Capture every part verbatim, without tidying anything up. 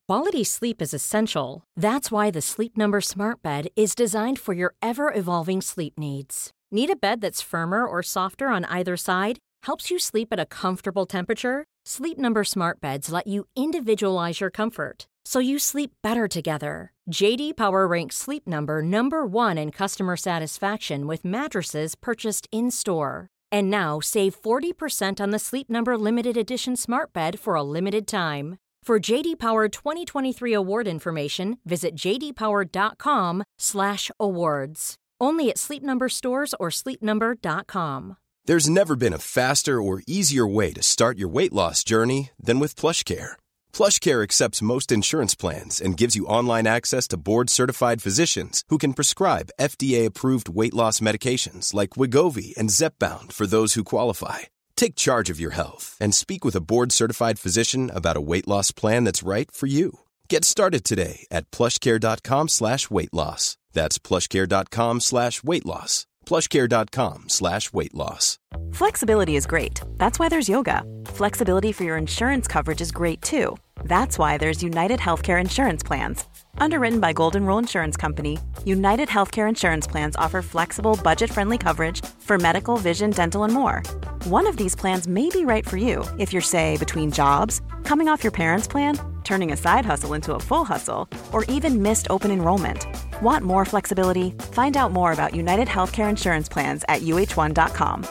quality sleep is essential. That's why the Sleep Number Smart Bed is designed for your ever-evolving sleep needs. Need a bed that's firmer or softer on either side? Helps you sleep at a comfortable temperature? Sleep Number Smart Beds let you individualize your comfort, so you sleep better together. J D Power ranks Sleep Number number one in customer satisfaction with mattresses purchased in-store. And now, save forty percent on the Sleep Number Limited Edition Smart Bed for a limited time. For J D Power twenty twenty-three award information, visit j d power dot com slash awards. Only at Sleep Number stores or sleep number dot com. There's never been a faster or easier way to start your weight loss journey than with PlushCare. PlushCare accepts most insurance plans and gives you online access to board-certified physicians who can prescribe F D A-approved weight loss medications like Wegovy and Zepbound for those who qualify. Take charge of your health and speak with a board-certified physician about a weight loss plan that's right for you. Get started today at plushcare.com slash weight loss. That's plushcare.com slash weight loss. plushcare.com slash weight loss. Flexibility is great. That's why there's yoga. Flexibility for your insurance coverage is great too. That's why there's United Healthcare Insurance Plans. Underwritten by Golden Rule Insurance Company, United Healthcare Insurance Plans offer flexible, budget-friendly coverage for medical, vision, dental, and more. One of these plans may be right for you if you're, say, between jobs, coming off your parents' plan, turning a side hustle into a full hustle, or even missed open enrollment. Want more flexibility? Find out more about United Healthcare Insurance Plans at u h one dot com.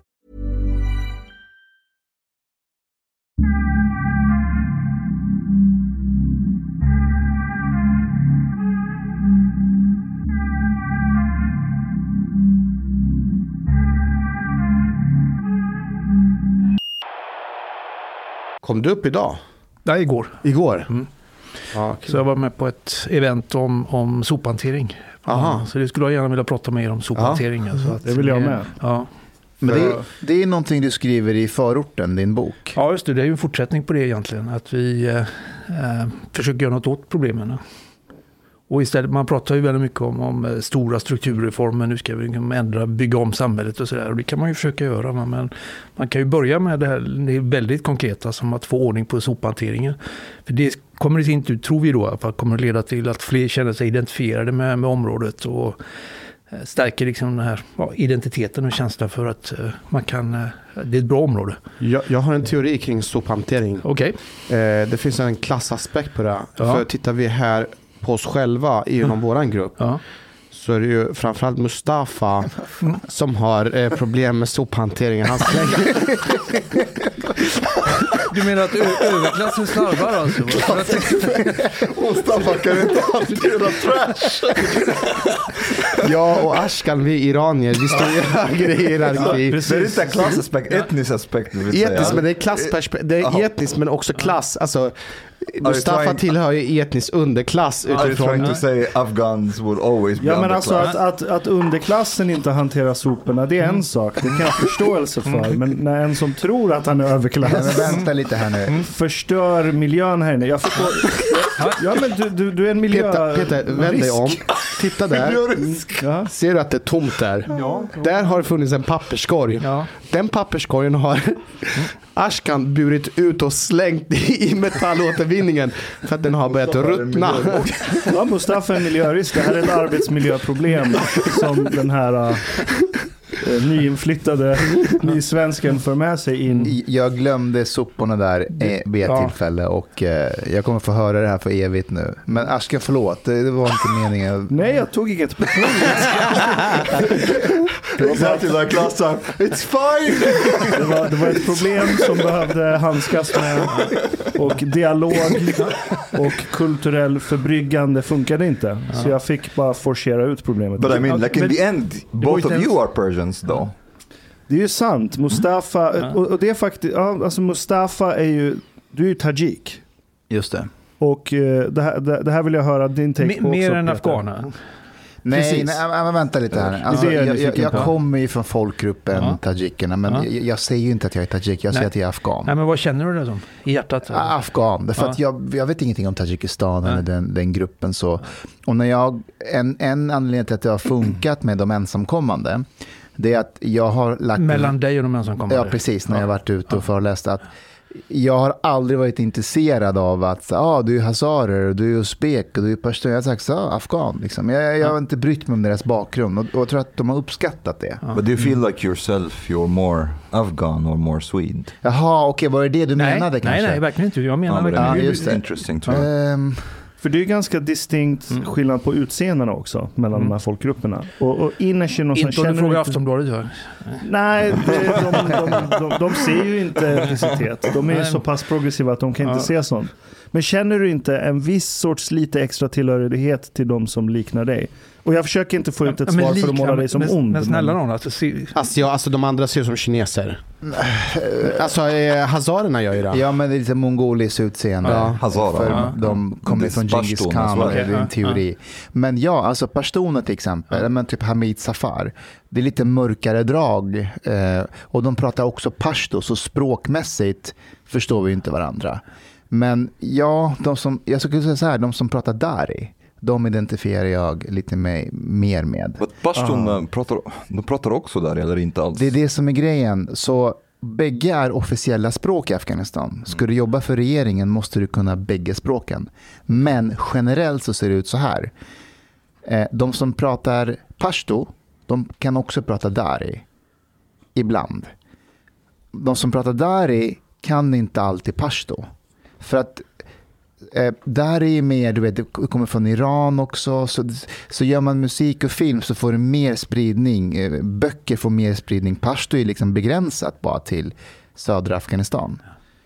Kom du upp idag? Nej, igår. Igår? Mm. Ja, okay. Så jag var med på ett event om, om sophantering. Aha. Så det skulle jag gärna vilja prata med er om sophantering. Ja. Så att, det vill jag med. Ja. Men det är, det är någonting du skriver i förorten, din bok. Ja, just det. Det är ju en fortsättning på det egentligen. Att vi eh, eh, försöker göra något åt problemen. Och istället, man pratar ju väldigt mycket om, om stora strukturreformer. Nu ska vi ändra, bygga om samhället och sådär. Och det kan man ju försöka göra. Men man kan ju börja med det här, det är väldigt konkreta, som att få ordning på sophanteringen. För det kommer i sin tur, tror vi då, att kommer att leda till att fler känner sig identifierade med, med området. Och stärker liksom den här ja, identiteten och känslan för att uh, man kan, uh, det är ett bra område. Jag, jag har en teori kring sophantering. Okej. Okay. Eh, det finns en klassaspekt på det. Ja. För tittar vi här på oss själva inom mm. våran grupp, ja. så är det ju framförallt Mustafa som har eh, problem med sophanteringen. Han slänger... Du menar att ö- överklassen slarvar alltså? Mustafa kan inte hantera trash. Jag och Ashkan, vi iranier, vi står i högre hierarki. Ja, det är inte en klassaspekt, etnisk aspekt. Etnisk, men det är klassperspektiv. Det är etniskt men också klass. Alltså, Mustafa trying... tillhör ju etnisk underklass utifrån. Are you trying to say Afghans will always be Ja, men alltså att, att, att underklassen inte hanterar soporna, det är en sak. Det kan jag ha förståelse för. Men när en som tror att han är överklass, ja, men vänta lite här nu, förstör miljön här inne. Jag förstår. Ja, men du, du, du är en miljö... Peter, Peter vänd dig om. Titta där. Ja. Ser du att det är tomt där? Ja. Där har det funnits en papperskorg. Ja. Den papperskorgen har Ashkan burit ut och slängt i metallåtervinningen för att den har börjat ruttna. Ja, Mustafa är en miljörisk. Det här är ett arbetsmiljöproblem som den här... Uh, nyinflyttade nysvensken för med sig in. Jag glömde soporna där vid ett ja. tillfälle och uh, jag kommer få höra det här för evigt nu. Men Ashkan, förlåt, det, det var inte meningen. Nej, jag tog inget personligt. Det var bara till den klassen. It's fine! Det var, det var ett problem som behövde handskas med, och dialog och kulturell förbryggande funkade inte. Ja. Så jag fick bara forcera ut problemet. But I mean, like in the end, both of you are Persians though. Det är ju sant. Mustafa, mm. och, och det är faktiskt, ja, alltså Mustafa är ju, du är ju tajik. Just det. Och uh, det, här, det, det här vill jag höra din take M- på. Mer än afghaner. Nej, nej, men vänta lite här. Alltså, jag, jag, jag kommer ju från folkgruppen ja. tajikerna, men ja. jag, jag säger ju inte att jag är tajik, jag säger nej. att jag är afghan. Nej, men vad känner du det som? I hjärtat? Ja, afghan, därför ja. att jag, jag vet ingenting om Tadzjikistan eller den, den gruppen. Så. Och när jag, en, en anledning till att det har funkat med de ensamkommande, det är att jag har lagt... Mellan dig och de ensamkommande? Ja, precis, när ja. jag har varit ute och ja. föreläst att Jag har aldrig varit intresserad av att ah, du är hazarer, du är uzbek och du är pashto. Jag har sagt så, ah, afghan. Liksom. Jag, jag har inte brytt mig om deras bakgrund och, och jag tror att de har uppskattat det. But do you feel like yourself you're more Afghan or more Swede? Jaha, okej, okay, var det det du nej, menade kanske? Nej, nej, verkligen inte. Jag menar ja, verkligen. Ja, just det. Interesting, tror jag. Um, För det är ganska distinkt mm. skillnad på utseendena också mellan mm. de här folkgrupperna. Och, och innerst är någon som inte om du frågar Aftonbladet gör. Nej, det, de, de, de, de, de ser ju inte etnicitet. De är ju så pass progressiva att de kan inte ja. se sånt. Men känner du inte en viss sorts lite extra tillhörighet till de som liknar dig? Och jag försöker inte få ut ett ja, svar lika, för att måla dig som men, ond. Men snälla någon, alltså, se... alltså, ja, alltså de andra ser som kineser. Alltså eh, hazarerna gör ju det. Ja, men det är lite mongoliskt utseende. Ja, hazara. För ja. de kommer från Genghis Khan, det är en teori. Men ja, alltså pashtuner till exempel, ja. men typ Hamid Safar. Det är lite mörkare drag. Eh, och de pratar också pashto, så språkmässigt förstår vi inte varandra. Men ja, de som, jag skulle säga så här, de som pratar dari, de identifierar jag lite med, mer med. Men pashtunerna pratar, de pratar också där eller inte alls? Det är det som är grejen. Så bägge är officiella språk i Afghanistan. Ska du jobba för regeringen måste du kunna bägge språken. Men generellt så ser det ut så här. De som pratar pashto, de kan också prata dari. Ibland. De som pratar dari kan inte alltid pashto. För att eh, där är mer, du vet, det kommer från Iran också, så, så gör man musik och film så får det mer spridning, eh, böcker får mer spridning. Pashto är liksom begränsat bara till södra Afghanistan.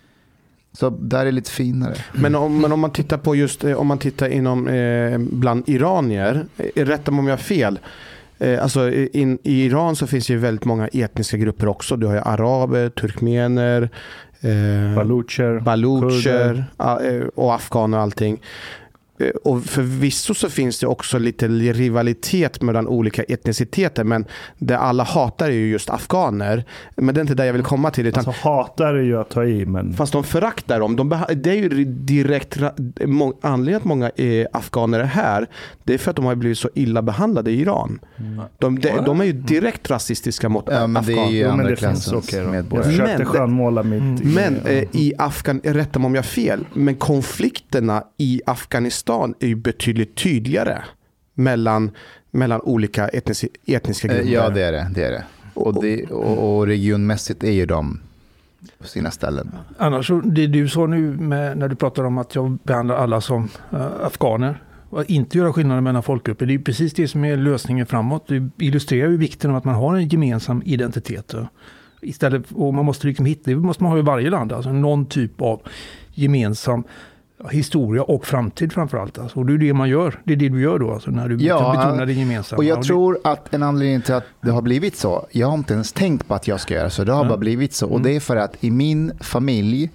Så där är lite finare. Men om, men om man tittar på just, om man tittar inom eh, bland iranier, eh, rätta om jag har fel, eh, alltså in, i Iran så finns ju väldigt många etniska grupper också. Du har ju araber, turkmener, Eh, balucher, balucher och afghaner och allting. Och förvisso så finns det också lite rivalitet mellan olika etniciteter, men det alla hatar är ju just afghaner. Men det är inte där jag vill komma till. Utan, alltså hatar är ju att ta i, men... Fast de föraktar dem. De beha- det är ju direkt må- anledningen att många är afghaner är här. Det är för att de har blivit så illa behandlade i Iran. Mm. De, de, de är ju direkt rasistiska mot ja, men afghaner. Det är ju jo, men det finns okay, medborgare. Jag försökte skönmåla mitt... Mm. Men eh, i Afghan, rätta mig om jag har fel, men konflikterna i Afghanistan är ju betydligt tydligare mellan, mellan olika etniska, etniska grupper. Ja, det är det. det, är det. Och, det och, och regionmässigt är ju de på sina ställen. Annars, det du sa nu med, när du pratar om att jag behandlar alla som äh, afghaner och inte göra skillnader mellan folkgrupper, det är ju precis det som är lösningen framåt. Det illustrerar ju vikten av att man har en gemensam identitet. Istället, och man måste liksom hitta, det måste man ha i varje land, alltså någon typ av gemensam historia och framtid framförallt. Alltså. Och det är det man gör. Det är det du gör då, alltså, när du ja, betonar det gemensamma. Och jag och det... tror att en anledning till att det har blivit så, jag har inte ens tänkt på att jag ska göra så, det har mm. bara blivit så. Och mm. det är för att i min familj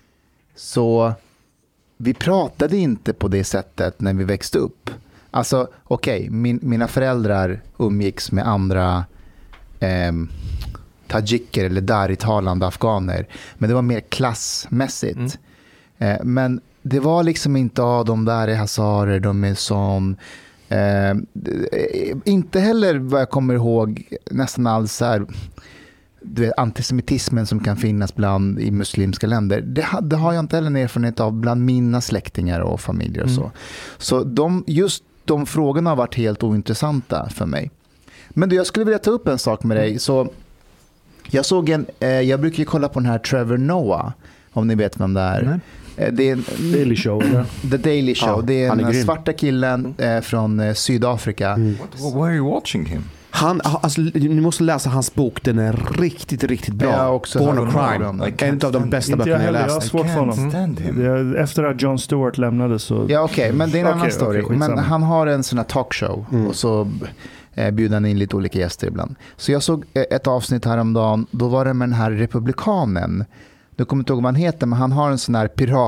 så vi pratade inte på det sättet när vi växte upp. Alltså, okej, okay, min, mina föräldrar umgicks med andra eh, tajiker eller dari-talande afghaner. Men det var mer klassmässigt. Mm. Eh, men det var liksom inte, ah, de där är hazarer, de är sån. Eh, inte heller vad jag kommer ihåg nästan alls så här, du vet, antisemitismen som kan finnas bland i muslimska länder. Det, det har jag inte heller en erfarenhet av bland mina släktingar och familjer och så. Mm. Så de, just de frågorna har varit helt ointressanta för mig. Men du, jag skulle vilja ta upp en sak med dig. Så jag såg en, eh, jag brukar ju kolla på den här Trevor Noah, om ni vet vem det är. Nej. Det är en, Daily Show. Ja. The Daily Show. Ja, det är en svarta killen eh, från eh, Sydafrika. Mm. Why are you watching him? Han, alltså, ni måste läsa hans bok. Den är riktigt, riktigt bra. Ja, också Born of Crime. En av de bästa böckerna jag läst. Jag har svårt för honom. Mm. Efter att Jon Stewart lämnade så... Ja, okej. Okay, men det är en okay, annan story. Okay, men han har en sån här talkshow. Mm. Och så eh, bjuder han in lite olika gäster ibland. Så jag såg ett avsnitt häromdagen. Då var det med den här republikanen. Jag kommer inte ihåg vad han heter, men han har en sån här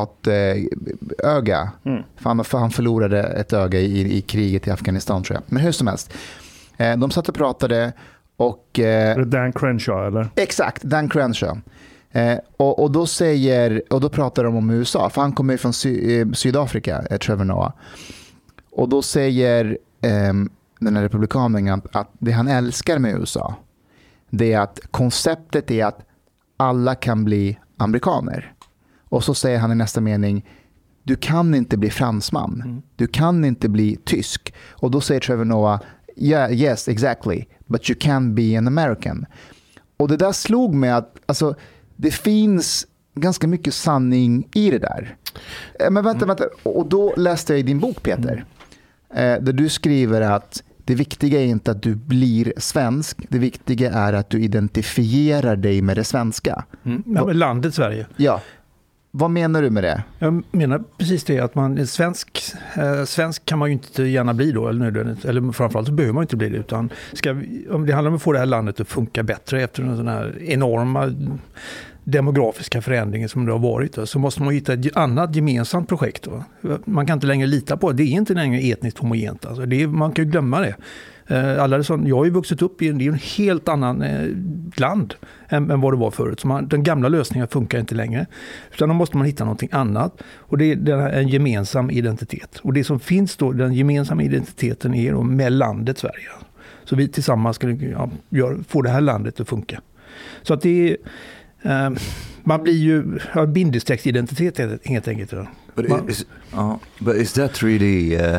piratöga. Mm. För han, för han förlorade ett öga i, i kriget i Afghanistan, tror jag. Men hur som helst. Eh, de satt och pratade och... Eh, Dan Crenshaw, eller? Exakt, Dan Crenshaw. Eh, och, och då säger... Och då pratar de om U S A, för han kommer från Sy- eh, Sydafrika, eh, Trevor Noah. Och då säger eh, den här republikanen att, att det han älskar med U S A, det är att konceptet är att alla kan bli amerikaner. Och så säger han i nästa mening, du kan inte bli fransman. Mm. Du kan inte bli tysk. Och då säger Trevor Noah, yeah, yes, exactly. But you can be an American. Och det där slog mig att alltså, det finns ganska mycket sanning i det där. Men vänta, vänta. Och då läste jag i din bok, Peter, mm. där du skriver att det viktiga är inte att du blir svensk. Det viktiga är att du identifierar dig med det svenska. Mm. Ja, med landet Sverige. Ja. Vad menar du med det? Jag menar precis det, att man svensk, eh, svensk kan man ju inte gärna bli då, eller nödvändigt, eller framförallt så behöver man inte bli det, utan ska vi, om det handlar om att få det här landet att funka bättre efter en sån här enorma demografiska förändringen som det har varit, då, så måste man hitta ett annat gemensamt projekt. Då. Man kan inte längre lita på det, det är inte längre etniskt homogent, alltså det är, man kan ju glömma det. Alla sån, jag har ju vuxit upp i en, det är en helt annan eh, land än, än vad det var förut. Så man, den gamla lösningen funkar inte längre. Utan då måste man hitta någonting annat. Och det är, det är en gemensam identitet. Och det som finns då, den gemensamma identiteten är då med landet Sverige. Så vi tillsammans ska ja, gör, få det här landet att funka. Så att det är, eh, man blir ju ja, bindestrecksidentitet helt enkelt. But, man, is, uh, but is that really... Uh...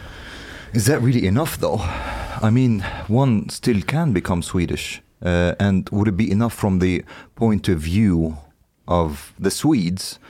Is that really enough though? I mean, one still can become Swedish. Uh, and would it be enough from the point of view of the Swedes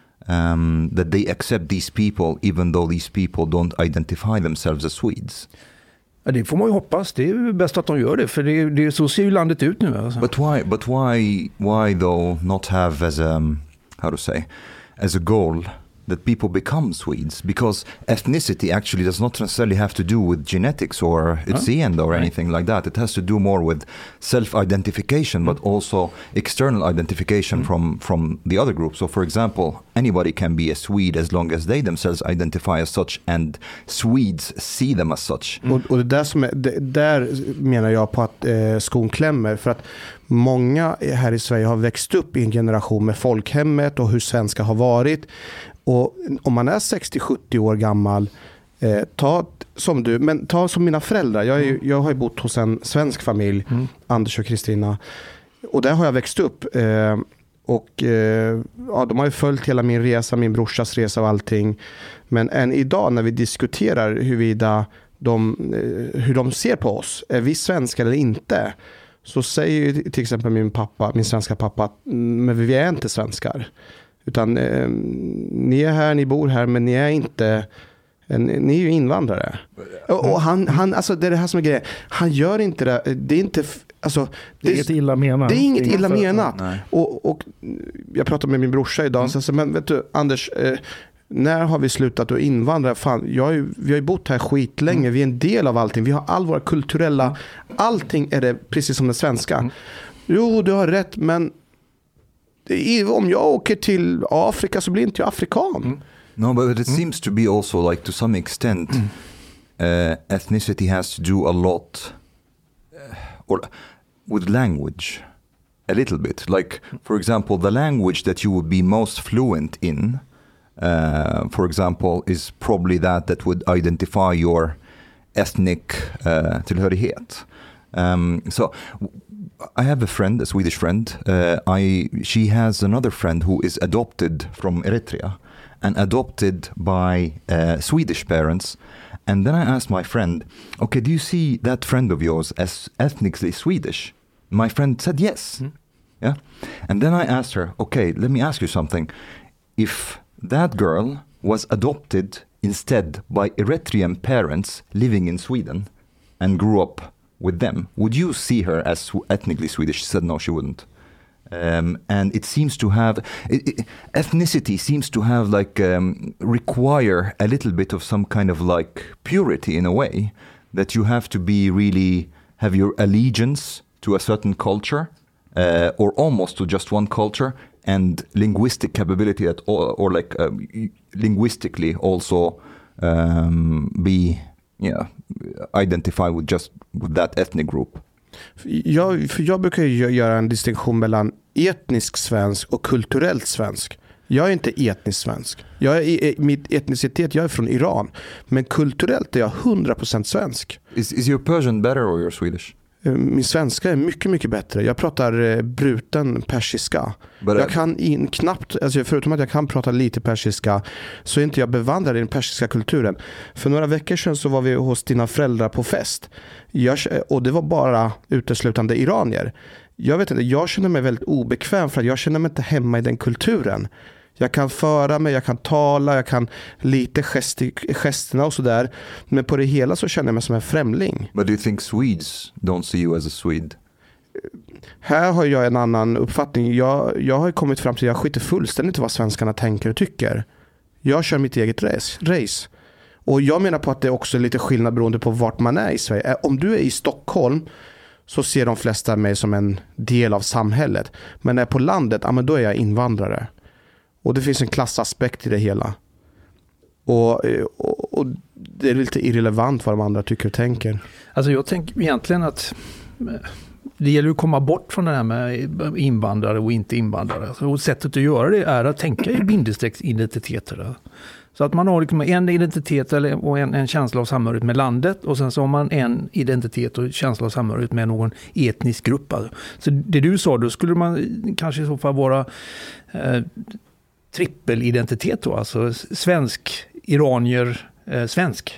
um, that they accept these people even though these people don't identify themselves as Swedes? Ja, det får man ju hoppas. Det är bäst att de gör det, för det, det, så ser ju landet ut nu. Alltså. But why, but why, why though not have as a, how to say, as a goal that people become Swedes, because ethnicity actually does not necessarily have to do with genetics or utseende or anything like that. It has to do more with self-identification, mm. but also external identification mm. from, from the other group. So for example, anybody can be a Swede as long as they themselves identify as such and Swedes see them as such. Mm. Och, och det där, som är, det, där menar jag på att eh, skon klämmer, för att många här i Sverige har växt upp i en generation med folkhemmet och hur svenska har varit. Och om man är sextio sjuttio år gammal, eh, ta som du, men ta som mina föräldrar. Jag, är, jag har ju bott hos en svensk familj, mm. Anders och Kristina. Och där har jag växt upp. Eh, och eh, ja, de har ju följt hela min resa, min brorsas resa och allting. Men än idag när vi diskuterar huruvida de, eh, hur de ser på oss, är vi svenskar eller inte, så säger ju till exempel min pappa, min svenska pappa, men vi är inte svenskar. Utan eh, ni är här, ni bor här, men ni är inte, eh, ni är ju invandrare. Och, och han, han, alltså det är det här som är grejen. Han gör inte det, det är inte, alltså. Det är inget illa menat. Det är inget illa menat. Och, och jag pratade med min brorsa idag, mm. så men vet du, Anders, eh, när har vi slutat att invandra? Fan, jag har ju, vi har ju bott här skitlänge, mm. vi är en del av allting. Vi har all våra kulturella, allting är det precis som det svenska. Mm. Jo, du har rätt, men om jag åker till Afrika så blir inte jag afrikan. Mm. No, but it mm. seems to be also like to some extent mm. uh, ethnicity has to do a lot uh, or with language a little bit. Like, for example, the language that you would be most fluent in, uh, for example, is probably that that would identify your ethnic uh, tillhörighet. Um, so I have a friend, a Swedish friend. Uh, I she has another friend who is adopted from Eritrea and adopted by uh, Swedish parents. And then I asked my friend, okay, do you see that friend of yours as ethnically Swedish? My friend said yes. Mm. Yeah. And then I asked her, okay, let me ask you something. If that girl was adopted instead by Eritrean parents living in Sweden and grew up with them, would you see her as ethnically Swedish? She said no, she wouldn't. Um, and it seems to have it, it, ethnicity seems to have like um, require a little bit of some kind of like purity in a way, that you have to be really have your allegiance to a certain culture uh, or almost to just one culture, and linguistic capability at or, or like um, linguistically also um, be yeah identify with just with that ethnic group. Jag, för jag brukar ju göra en distinktion mellan etnisk svensk och kulturellt svensk. Jag är inte etnisk svensk. Jag är, mitt etnicitet, jag är från Iran. Men kulturellt är jag hundra procent svensk. Is, is your Persian better or your Swedish? Min svenska är mycket, mycket bättre. Jag pratar bruten persiska. But jag kan in, knappt, alltså förutom att jag kan prata lite persiska, så är inte jag bevandrad i den persiska kulturen. För några veckor sedan så var vi hos dina föräldrar på fest. Jag, och det var bara uteslutande iranier. Jag vet inte, jag känner mig väldigt obekväm för att jag känner mig inte hemma i den kulturen. Jag kan föra mig, jag kan tala, jag kan lite gesti, gesterna och sådär. Men på det hela så känner jag mig som en främling. But do you think Swedes don't see you as a Swede? Här har jag en annan uppfattning. Jag, jag har kommit fram till att jag skiter fullständigt vad svenskarna tänker och tycker. Jag kör mitt eget race. race. Och jag menar på att det är också lite skillnad beroende på vart man är i Sverige. Om du är i Stockholm så ser de flesta mig som en del av samhället. Men när jag är på landet, ja, men då är jag invandrare. Och det finns en klassaspekt i det hela. Och, och, och det är lite irrelevant vad de andra tycker och tänker. Alltså jag tänker egentligen att det gäller att komma bort från det här med invandrare och inte invandrare. Och sättet att göra det är att tänka i bindestrecksidentiteter. Så att man har liksom en identitet eller, och en, en känsla av samhörighet med landet, och sen så har man en identitet och känsla av samhörighet med någon etnisk grupp. Alltså. Så det du sa, då skulle man kanske i så fall vara eh, trippelidentitet då, alltså svensk, iranier, eh, svensk.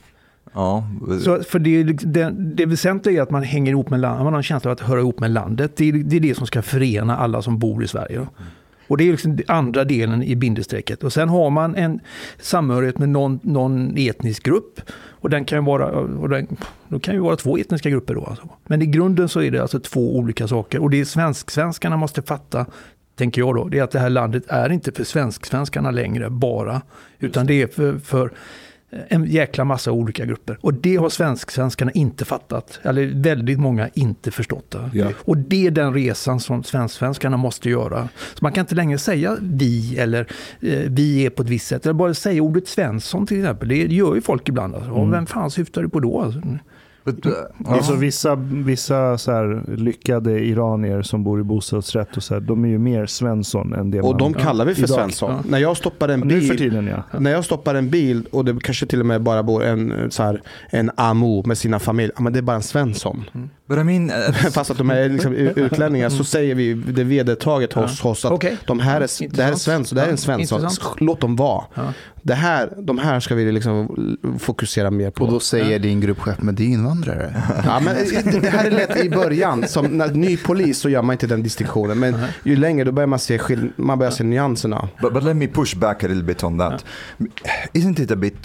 Ja. Så för det, det, det väsentliga är att man hänger ihop med landet, man har en känsla av att höra ihop med landet. Det är, det är det som ska förena alla som bor i Sverige. Mm. Och det är liksom andra delen i bindestrecket. Och sen har man en samhörighet med någon, någon etnisk grupp. Och den kan ju vara, och den, då kan ju vara två etniska grupper då. Alltså. Men i grunden så är det alltså två olika saker. Och det svensk-svenskarna måste fatta, tänker jag då, det är att det här landet är inte för svensk-svenskarna längre bara. Utan det är för, för en jäkla massa olika grupper. Och det har svensk-svenskarna inte fattat. Eller väldigt många inte förstått. Ja. Och det är den resan som svensk-svenskarna måste göra. Så man kan inte längre säga vi eller eh, vi är på ett visst sätt. Eller bara säga ordet Svensson till exempel. Det gör ju folk ibland. Alltså. Mm. Vem fan syftar du på då? Alltså? But, uh, alltså vissa, vissa så här lyckade iranier som bor i bostadsrätt och så här, de är ju mer Svensson än det och man, de kallar vi för idag. Svensson. Ja. När jag stoppar en bil, för tiden, ja. när jag stoppar en bil och det kanske till och med bara bor en så här, en amo med sina familj, men det är bara en Svensson. Mm. But I mean, uh, fast att de är liksom utlänningar, så säger vi det vedertaget hos ja. oss att okay. de här är, det här är Svensson, det här är en Svensson. Låt dem vara. Ja. Det här, de här ska vi liksom fokusera mer på. Och då säger ja. din gruppchef, men det är invandrare. Ja, men det här är lätt i början. Som när ny polis så gör man inte den distinktionen. Men ju längre då börjar man se, skill- man börjar se nyanserna. But, but let me push back a little bit on that. Ja. Isn't it a bit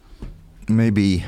maybe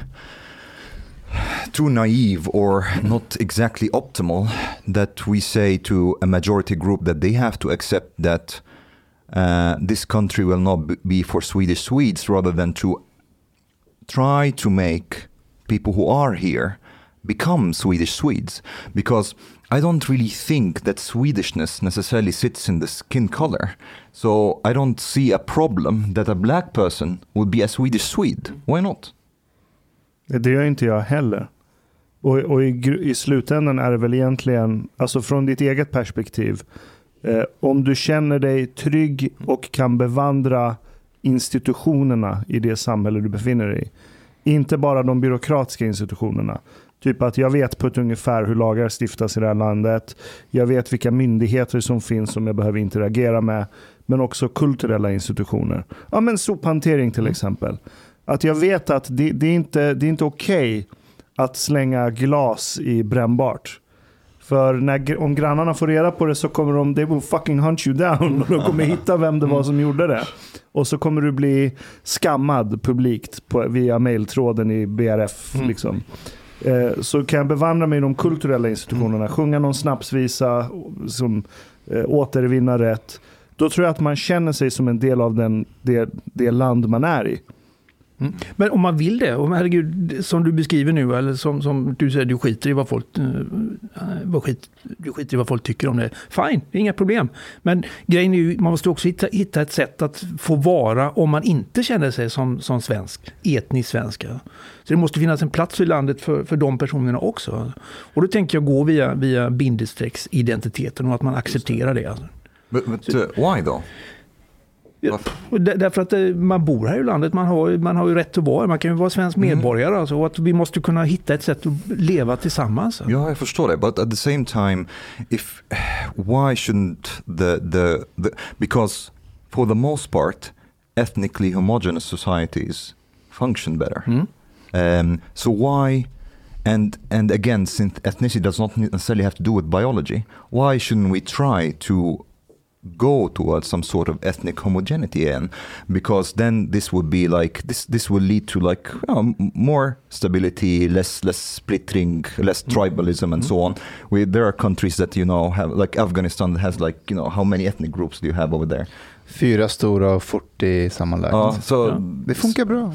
too naive or not exactly optimal that we say to a majority group that they have to accept that uh, this country will not be for Swedish Swedes, rather than to try to make people who are here become Swedish Swedes? Because I don't really think that Swedishness necessarily sits in the skin color. So I don't see a problem that a black person would be a Swedish Swede. Why not? Det gör inte jag heller. Och, och i, i slutändan är det väl egentligen, alltså från ditt eget perspektiv, eh, om du känner dig trygg och kan bevandra institutionerna i det samhälle du befinner dig i. Inte bara de byråkratiska institutionerna. Typ att jag vet på ett ungefär hur lagar stiftas i det här landet. Jag vet vilka myndigheter som finns som jag behöver interagera med. Men också kulturella institutioner. Ja, men sophantering till exempel. Att jag vet att det, det är inte, det är inte okej att slänga glas i brännbart. För när, om grannarna får reda på det så kommer de, they will fucking hunt you down. Och de kommer hitta vem det var som gjorde det. Och så kommer du bli skammad publikt på, via mailtråden i B R F. Mm. Liksom. Eh, så kan jag bevandra mig i de kulturella institutionerna. Sjunga någon snapsvisa som eh, återvinna rätt. Då tror jag att man känner sig som en del av den, det, det land man är i. Mm. Men om man vill det, om herregud, som du beskriver nu, eller som, som du säger, du skiter i vad folk uh, vad skit, du skiter i vad folk tycker om det. Fine, det är inga problem. Men grejen är ju, man måste också hitta, hitta ett sätt att få vara om man inte känner sig som, som svensk, etnisk svenska. Så det måste finnas en plats i landet för, för de personerna också. Och då tänker jag gå via, via bindestrecksidentiteten och att man accepterar det. But, but uh, why då? Ja, därför att man bor här i landet, man har, man har ju rätt att vara, man kan ju vara svensk medborgare, mm. alltså, och att vi måste kunna hitta ett sätt att leva tillsammans. Ja, jag förstår det, but at the same time, if why shouldn't the the, the because for the most part ethnically homogeneous societies function better. Mm. Um, so why, and and again, since ethnicity does not necessarily have to do with biology, why shouldn't we try to go towards some sort of ethnic homogeneity again? Because then this would be like this this will lead to like you know, more stability, less less splittering, less tribalism, and so on. We, there are countries that you know have, like Afghanistan that has like you know how many ethnic groups do you have over there? Fyra stora och fyrtio sammanlagt. Uh, so ja. Det funkar bra.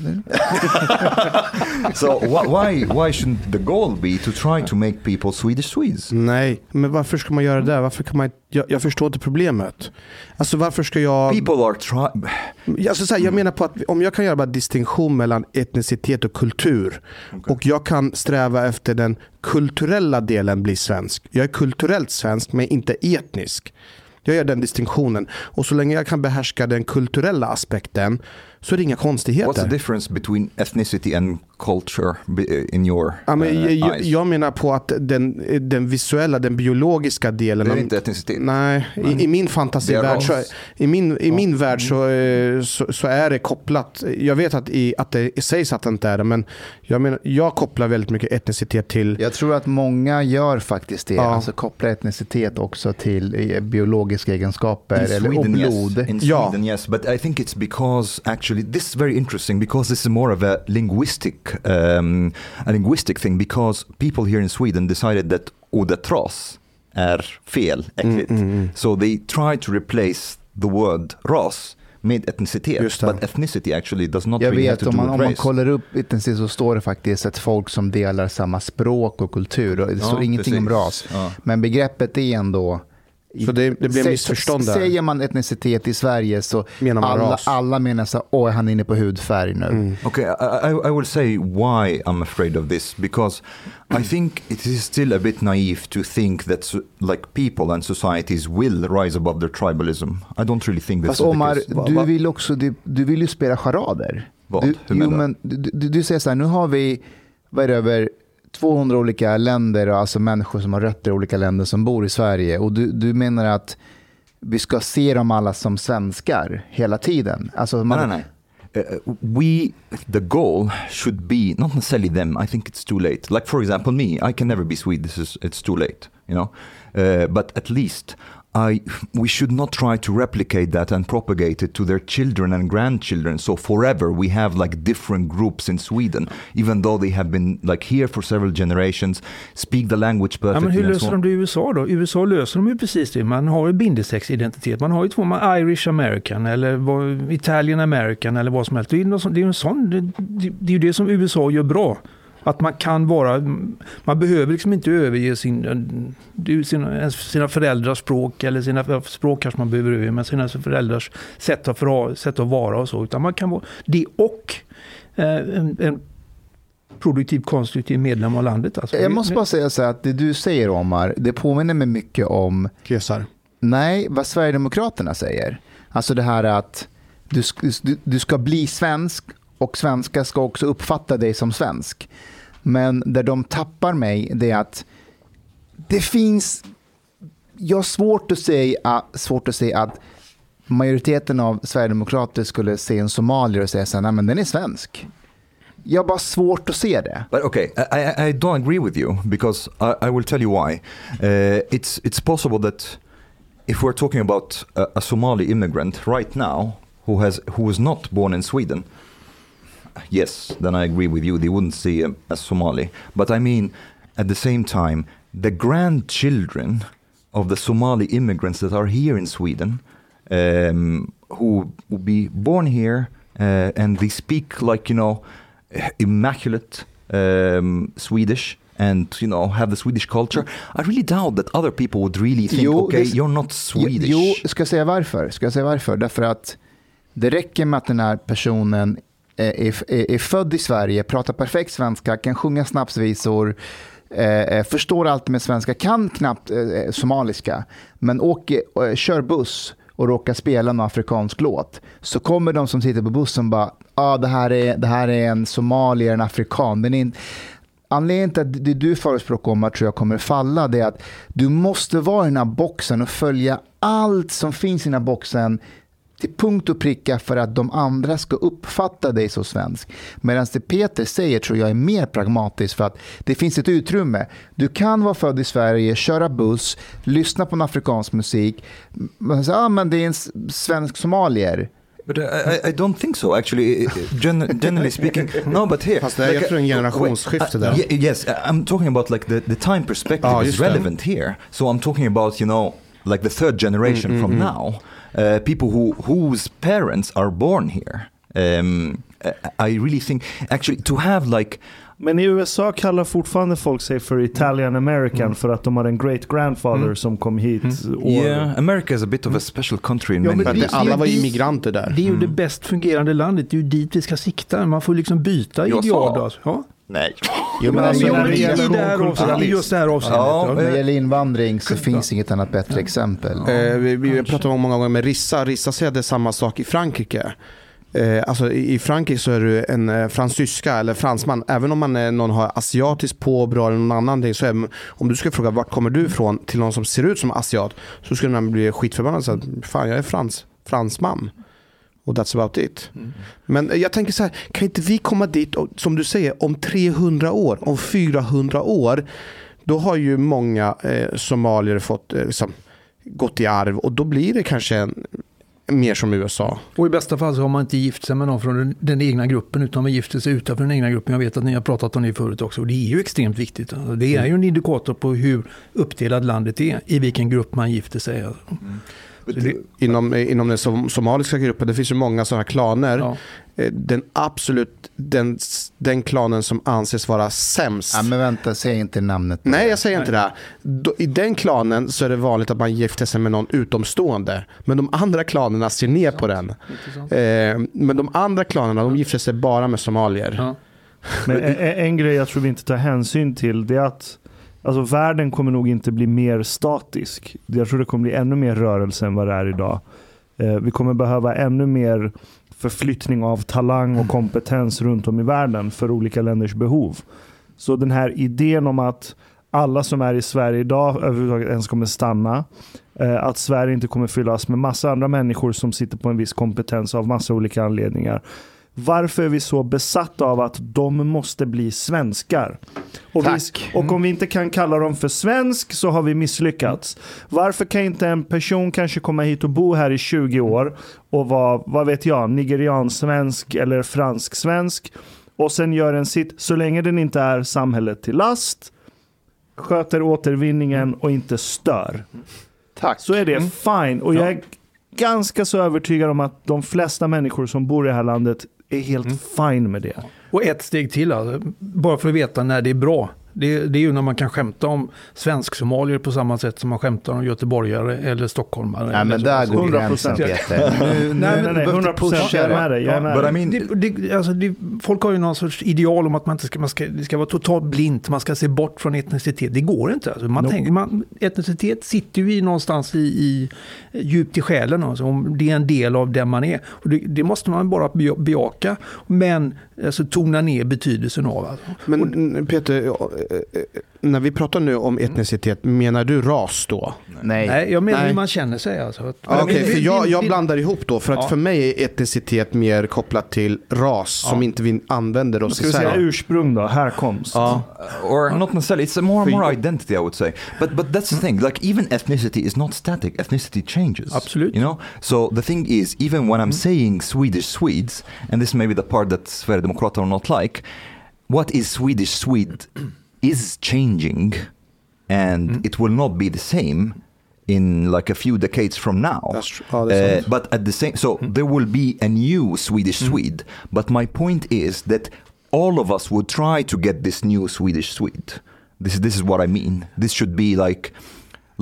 So why why shouldn't the goal be to try to make people Swedish Swedes? Nej, men varför ska man göra det? Varför kan man jag, jag förstår inte problemet. Alltså varför ska jag People are try alltså, så här, jag menar på att om jag kan göra bara distinktion mellan etnicitet och kultur, okay. och jag kan sträva efter den kulturella delen bli svensk. Jag är kulturellt svensk men inte etnisk. Jag gör den distinktionen. Och så länge jag kan behärska den kulturella aspekten så är det inga konstigheter. What's the difference between ethnicity and culture in your ja, men, uh, jag, eyes? Jag menar på att den, den visuella, den biologiska delen... Det är inte etnicitet. Nej, nej. I, i min fantasivärld så, i min, i min ja. värld så, så, så är det kopplat. Jag vet att, i, att det sägs att det inte är det, men jag, menar, jag kopplar väldigt mycket etnicitet till... Jag tror att många gör faktiskt det. Ja. Alltså kopplar etnicitet också till biologiska egenskaper in eller Sweden, blod. Yes. In Sweden, ja. yes. But I think it's because actually this is very interesting because this is more of a linguistic um, a linguistic thing because people here in Sweden decided that odetras är fel, äckligt. Mm, mm. So they try to replace the word ras med etnicitet. But ethnicity actually does not Jag really vet, have to om do man, with om race. man kollar upp etnicitet så står det faktiskt ett folk som delar samma språk och kultur. Och det står ja, ingenting precis. om ras. Ja. Men begreppet är ändå... Så det, det blir missförstånd där. Säger man etnicitet i Sverige så menar man alla, alla menar så åh, han är inne på hudfärg nu. Mm. Okay, I, I will say why I'm afraid of this because I think it is still a bit naive to think that like people and societies will rise above their tribalism. I don't really think that's Fast Omar, du vill också du, du vill ju spela charader. Vad? Du, Hur menar jo, men, du, du, du säger så här, nu har vi vad är det, över tvåhundra olika länder, alltså människor som har rötter i olika länder som bor i Sverige. Och du, du menar att vi ska se dem alla som svenskar hela tiden? Alltså man... Nej, nej. Uh, we, the goal should be not necessarily them. I think it's too late. Like for example, me, I can never be Swedish. It's, it's too late, you know. Uh, but at least I, we should not try to replicate that and propagate it to their children and grandchildren. So forever we have like different groups in Sweden, even though they have been like here for several generations, speak the language perfectly. Ja, men hur löser de det i U S A då? I U S A löser de ju precis det. Man har ju bindesexidentitet. Man har ju två, man Irish American eller Italian American eller vad som helst. Det är, något, det är, en sån, det, det är ju det som U S A gör bra. Att man kan vara, man behöver liksom inte överge sin, sina, sina föräldrars språk eller sina språk kanske man behöver överge, men sina föräldrars sätt att, för, sätt att vara och så, utan man kan vara det och eh, en, en produktiv, konstruktiv medlem av landet. Alltså. Jag måste bara säga så här att det du säger, Omar, det påminner mig mycket om Kesar. Nej, vad Sverigedemokraterna säger. Alltså det här att du, du, du ska bli svensk och svenskar ska också uppfatta dig som svensk. Men där de tappar mig, det är att det finns... Jag har svårt att säga, svårt att säga att majoriteten av Sverigedemokrater skulle se en somalier och säga så här, nej men den är svensk. Jag har bara svårt att se det. But okay, I, I don't agree with you because I, I will tell you why. Uh, it's, it's possible that if we're talking about a, a Somali immigrant right now who, has, who was not born in Sweden, yes, then I agree with you. They wouldn't see him as Somali. But I mean, at the same time, the grandchildren of the Somali immigrants that are here in Sweden, um, who will be born here, uh, and they speak like, you know, immaculate um, Swedish, and, you know, have the Swedish culture. I really doubt that other people would really think, jo, okay, det, you're not Swedish. Jo, ska jag säga varför? Ska jag säga varför? Därför att det räcker med att den här personen Är, är, är född i Sverige, pratar perfekt svenska, kan sjunga snapsvisor, eh, förstår allt med svenska, kan knappt eh, somaliska, men åker, eh, kör buss och råkar spela en afrikansk låt, så kommer de som sitter på bussen och bara, ja ah, det, här är, det här är en somalier, en afrikan. Den är inte... Anledningen till att det du förespråkar om att tror jag kommer falla, det är att du måste vara i den här boxen och följa allt som finns i den här boxen till punkt och pricka för att de andra ska uppfatta dig så svensk. Medan det Peter säger tror jag är mer pragmatiskt, för att det finns ett utrymme. Du kan vara född i Sverige, köra buss, lyssna på en afrikansk musik, men säga, ah, men det är en svensk somalier. But I, I don't think so, actually. Gen- generally speaking, no. But here, fast det är like, en generationsskifte där. Uh, yes, I'm talking about like the, the time perspective oh, is relevant det. Here. So I'm talking about, you know, like the third generation mm, from mm, now, uh, people who whose parents are born here. Um, I really think, actually, to have like. Men i U S A kallar fortfarande folk sig för Italian American mm. för att de har en great grandfather mm. som kom hit. Mm. Yeah, America is a bit of a special country in ja, many ways. Alla var immigranter där. Det är ju mm. det bäst fungerande landet. Det är ju dit vi ska sikta. Man får liksom byta ideal då. Ja. Nej. Jo, men alltså, jo, men i, i det här avseendet, just det här avseendet. Ja, när det gäller invandring så finns inget annat bättre ja. exempel. Ja, eh, vi vi pratar om många gånger med Rissa. Rissa säger det samma sak i Frankrike. Eh, alltså i Frankrike så är du en eh, fransyska eller fransman, även om man är, någon har asiatiskt påbrå eller någon annan ting, så är, om du ska fråga vart kommer du ifrån till någon som ser ut som asiat, så skulle man bli skitförbannad så att fan, jag är frans, fransman och that's about it. Mm. Men jag tänker så här, kan inte vi komma dit och, som du säger, om trehundra år, om fyrahundra år, då har ju många eh, somalier fått eh, liksom, gått i arv, och då blir det kanske en mer som U S A. Och i bästa fall så har man inte gift sig med någon från den, den egna gruppen, utan man gifter sig utanför den egna gruppen. Jag vet att ni har pratat om det förut också, och det är ju extremt viktigt. Det är ju en indikator på hur uppdelad landet är, i vilken grupp man gifter sig. Mm. Det, inom, inom den som, somaliska gruppen, det finns ju många sådana klaner. Ja. Den absolut den, den klanen som anses vara sämst. Ja, men vänta, säg inte namnet. Nej, jag säger Nej. inte det. Då, i den klanen så är det vanligt att man gifter sig med någon utomstående. Men de andra klanerna ser ner på den. Eh, men de andra klanerna, de gifter sig bara med somalier. Ja. Men en, en grej jag tror vi inte tar hänsyn till, det är att alltså, världen kommer nog inte bli mer statisk. Jag tror det kommer bli ännu mer rörelse än vad det är idag. Eh, vi kommer behöva ännu mer förflyttning av talang och kompetens runt om i världen för olika länders behov. Så den här idén om att alla som är i Sverige idag överhuvudtaget ens kommer stanna, eh, att Sverige inte kommer fyllas med massa andra människor som sitter på en viss kompetens av massa olika anledningar. Varför är vi så besatta av att de måste bli svenskar? Och, vi, och om vi inte kan kalla dem för svensk så har vi misslyckats. Varför kan inte en person kanske komma hit och bo här i tjugo år och vara, vad vet jag, nigeriansvensk eller fransk-svensk, och sen gör en sitt, så länge den inte är samhället till last, sköter återvinningen och inte stör. Tack. Så är det fine. Och jag är ganska så övertygad om att de flesta människor som bor i det här landet är helt mm. fine med det. Och ett steg till, alltså, bara för att veta när det är bra. Det, det är ju när man kan skämta om svensk-somalier på samma sätt som man skämtar om göteborgare eller stockholmare. Ja, men där går gränsen, Peter. Nej, nej, nej, hundra procent. Jag är med dig. Jag är med dig. Det, det, alltså, det, folk har ju någon sorts ideal om att man inte ska, man ska, det ska vara totalt blint. Man ska se bort från etnicitet. Det går inte. Alltså, man no. tänker, man, etnicitet sitter ju i någonstans i, i djupt i själen. Alltså, om det är en del av den man är. Och det, det måste man bara bejaka. Men alltså, tona ner betydelsen av. Alltså. Men Peter, när vi pratar nu om etnicitet, menar du ras då? Nej, Nej jag menar hur man känner sig. Alltså. Okej, okay, för jag, jag blandar ihop då. För att ja. för mig är etnicitet mer kopplat till ras ja. som inte vi använder oss. Ska vi säga ursprung då? Härkomst. Ja. Uh, or not necessarily. It's a more more identity, I would say. But but that's the thing. Like even ethnicity is not static. Ethnicity changes. Absolutely. You know. So the thing is, even when I'm mm. saying Swedish Swedes, and this may be the part that Sverigedemokrater are not like, what is Swedish Swede is changing, and mm. it will not be the same in like a few decades from now. That's true. Oh, that's uh, but at the same, so mm. there will be a new Swedish mm. Swede. But my point is that all of us would try to get this new Swedish Swede. This this is what I mean. This should be like like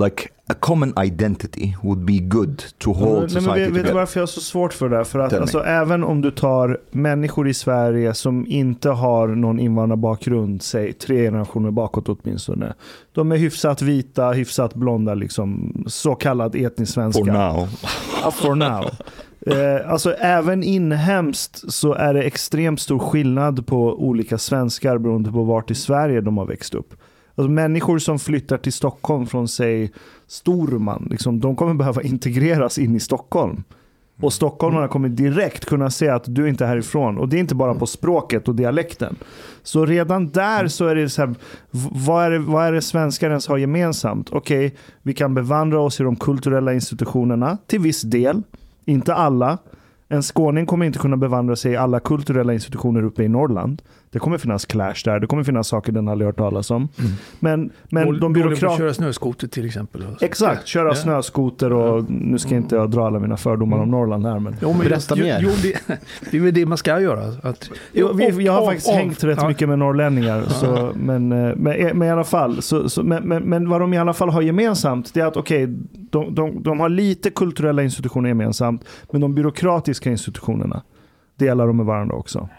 a common identity would be good to hold Nej, society men vet, together. vet du varför jag har så svårt för det där? För att alltså, även om du tar människor i Sverige som inte har någon invandrarbakgrund, säg tre generationer bakåt åtminstone. De är hyfsat vita, hyfsat blonda, liksom, så kallad etnisk svenska. For now. Ja, for now. Eh, alltså även inhemskt så är det extremt stor skillnad på olika svenskar beroende på vart i Sverige de har växt upp. Alltså människor som flyttar till Stockholm från, säg, Storman, liksom, de kommer behöva integreras in i Stockholm. Och stockholmarna kommer direkt kunna se att du inte är härifrån. Och det är inte bara på språket och dialekten. Så redan där så är det så här, vad är det, vad är det svenskar ens har gemensamt? Okej, okay, vi kan bevandra oss i de kulturella institutionerna till viss del. Inte alla. En skåning kommer inte kunna bevandra sig i alla kulturella institutioner uppe i Norrland. Det kommer finnas clash där. Det kommer finnas saker den aldrig hört talas om. Mm. Men, men Mål, de byråkrater... köra snöskoter till exempel. Exakt, köra ja. snöskoter och nu ska inte jag dra alla mina fördomar mm. om Norrland här. Men... Jo, men berätta jo, mer. Jo, det, det är väl det man ska göra. Att, jo, vi, jag har av, faktiskt av, hängt rätt ja. mycket med norrlänningar. Ja. Så, men, men, men i alla fall, så, så, men, men, men vad de i alla fall har gemensamt, det är att okej, okay, de, de, de har lite kulturella institutioner gemensamt, men de byråkratiska institutionerna delar de med varandra också.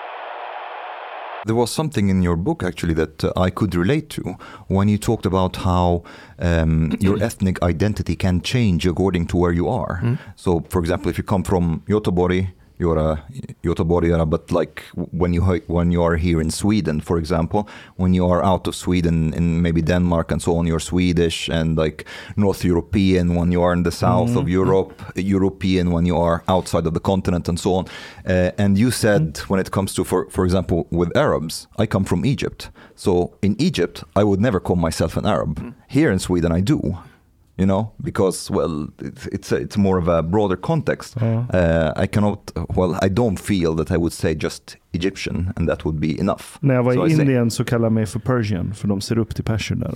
There was something in your book actually that uh, I could relate to when you talked about how um, your ethnic identity can change according to where you are. Mm. So, for example, if you come from Göteborg, you're a Göteborgare, but like when you when you are here in Sweden, for example, when you are out of Sweden in maybe Denmark and so on, you're Swedish, and like North European when you are in the south mm. of Europe, European when you are outside of the continent and so on. Uh, and you said mm. when it comes to, for for example, with Arabs, I come from Egypt. So in Egypt, I would never call myself an Arab. Mm. Here in Sweden, I do. You know, because, well, it's it's, a, it's more of a broader context. Mm. Uh, I cannot, well, I don't feel that I would say just Egyptian and that would be enough. När jag var so i I Indien say... så kallade mig för Persian, för de ser upp till perser där.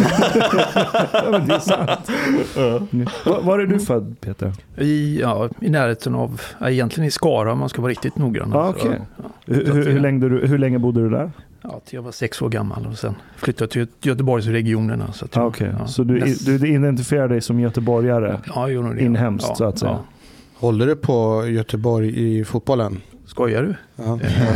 Ja, men det är sant. Uh. Var, var är du född, Peter? I, ja, i närheten av, ja, egentligen i Skara, man ska vara riktigt noggrann. Ah, okay. ja, hur, hur, hur, länge du, hur länge bodde du där? Ja, till jag var sex år gammal och sen flyttade jag till Göteborgsregionerna. Så, ah, okay. ja, så du, näst... du identifierar dig som göteborgare, ja, jo, det, inhemskt ja, så att säga. Ja. Håller du på Göteborg i fotbollen? Skojar du? Ja.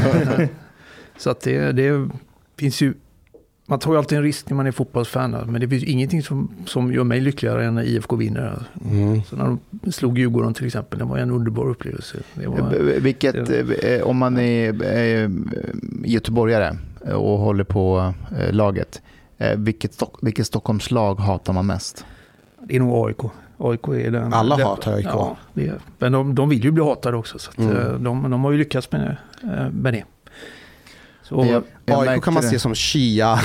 Så att det, det finns ju, man tar ju alltid en risk när man är fotbollsfan, men det finns ju ingenting som, som gör mig lyckligare än när I F K vinner. Mm. Så när de slog Djurgården till exempel, det var en underbar upplevelse. Det var, vilket, det, om man är, är göteborgare och håller på laget, vilket, vilket Stockholmslag hatar man mest? Det är nog A I K. A I K är den, alla den, hatar A I K. Ja, det är, men de, de vill ju bli hatade också, så att, mm. de, de har ju lyckats med, med det. Så, jag, jag A I K kan man det. se som Shia.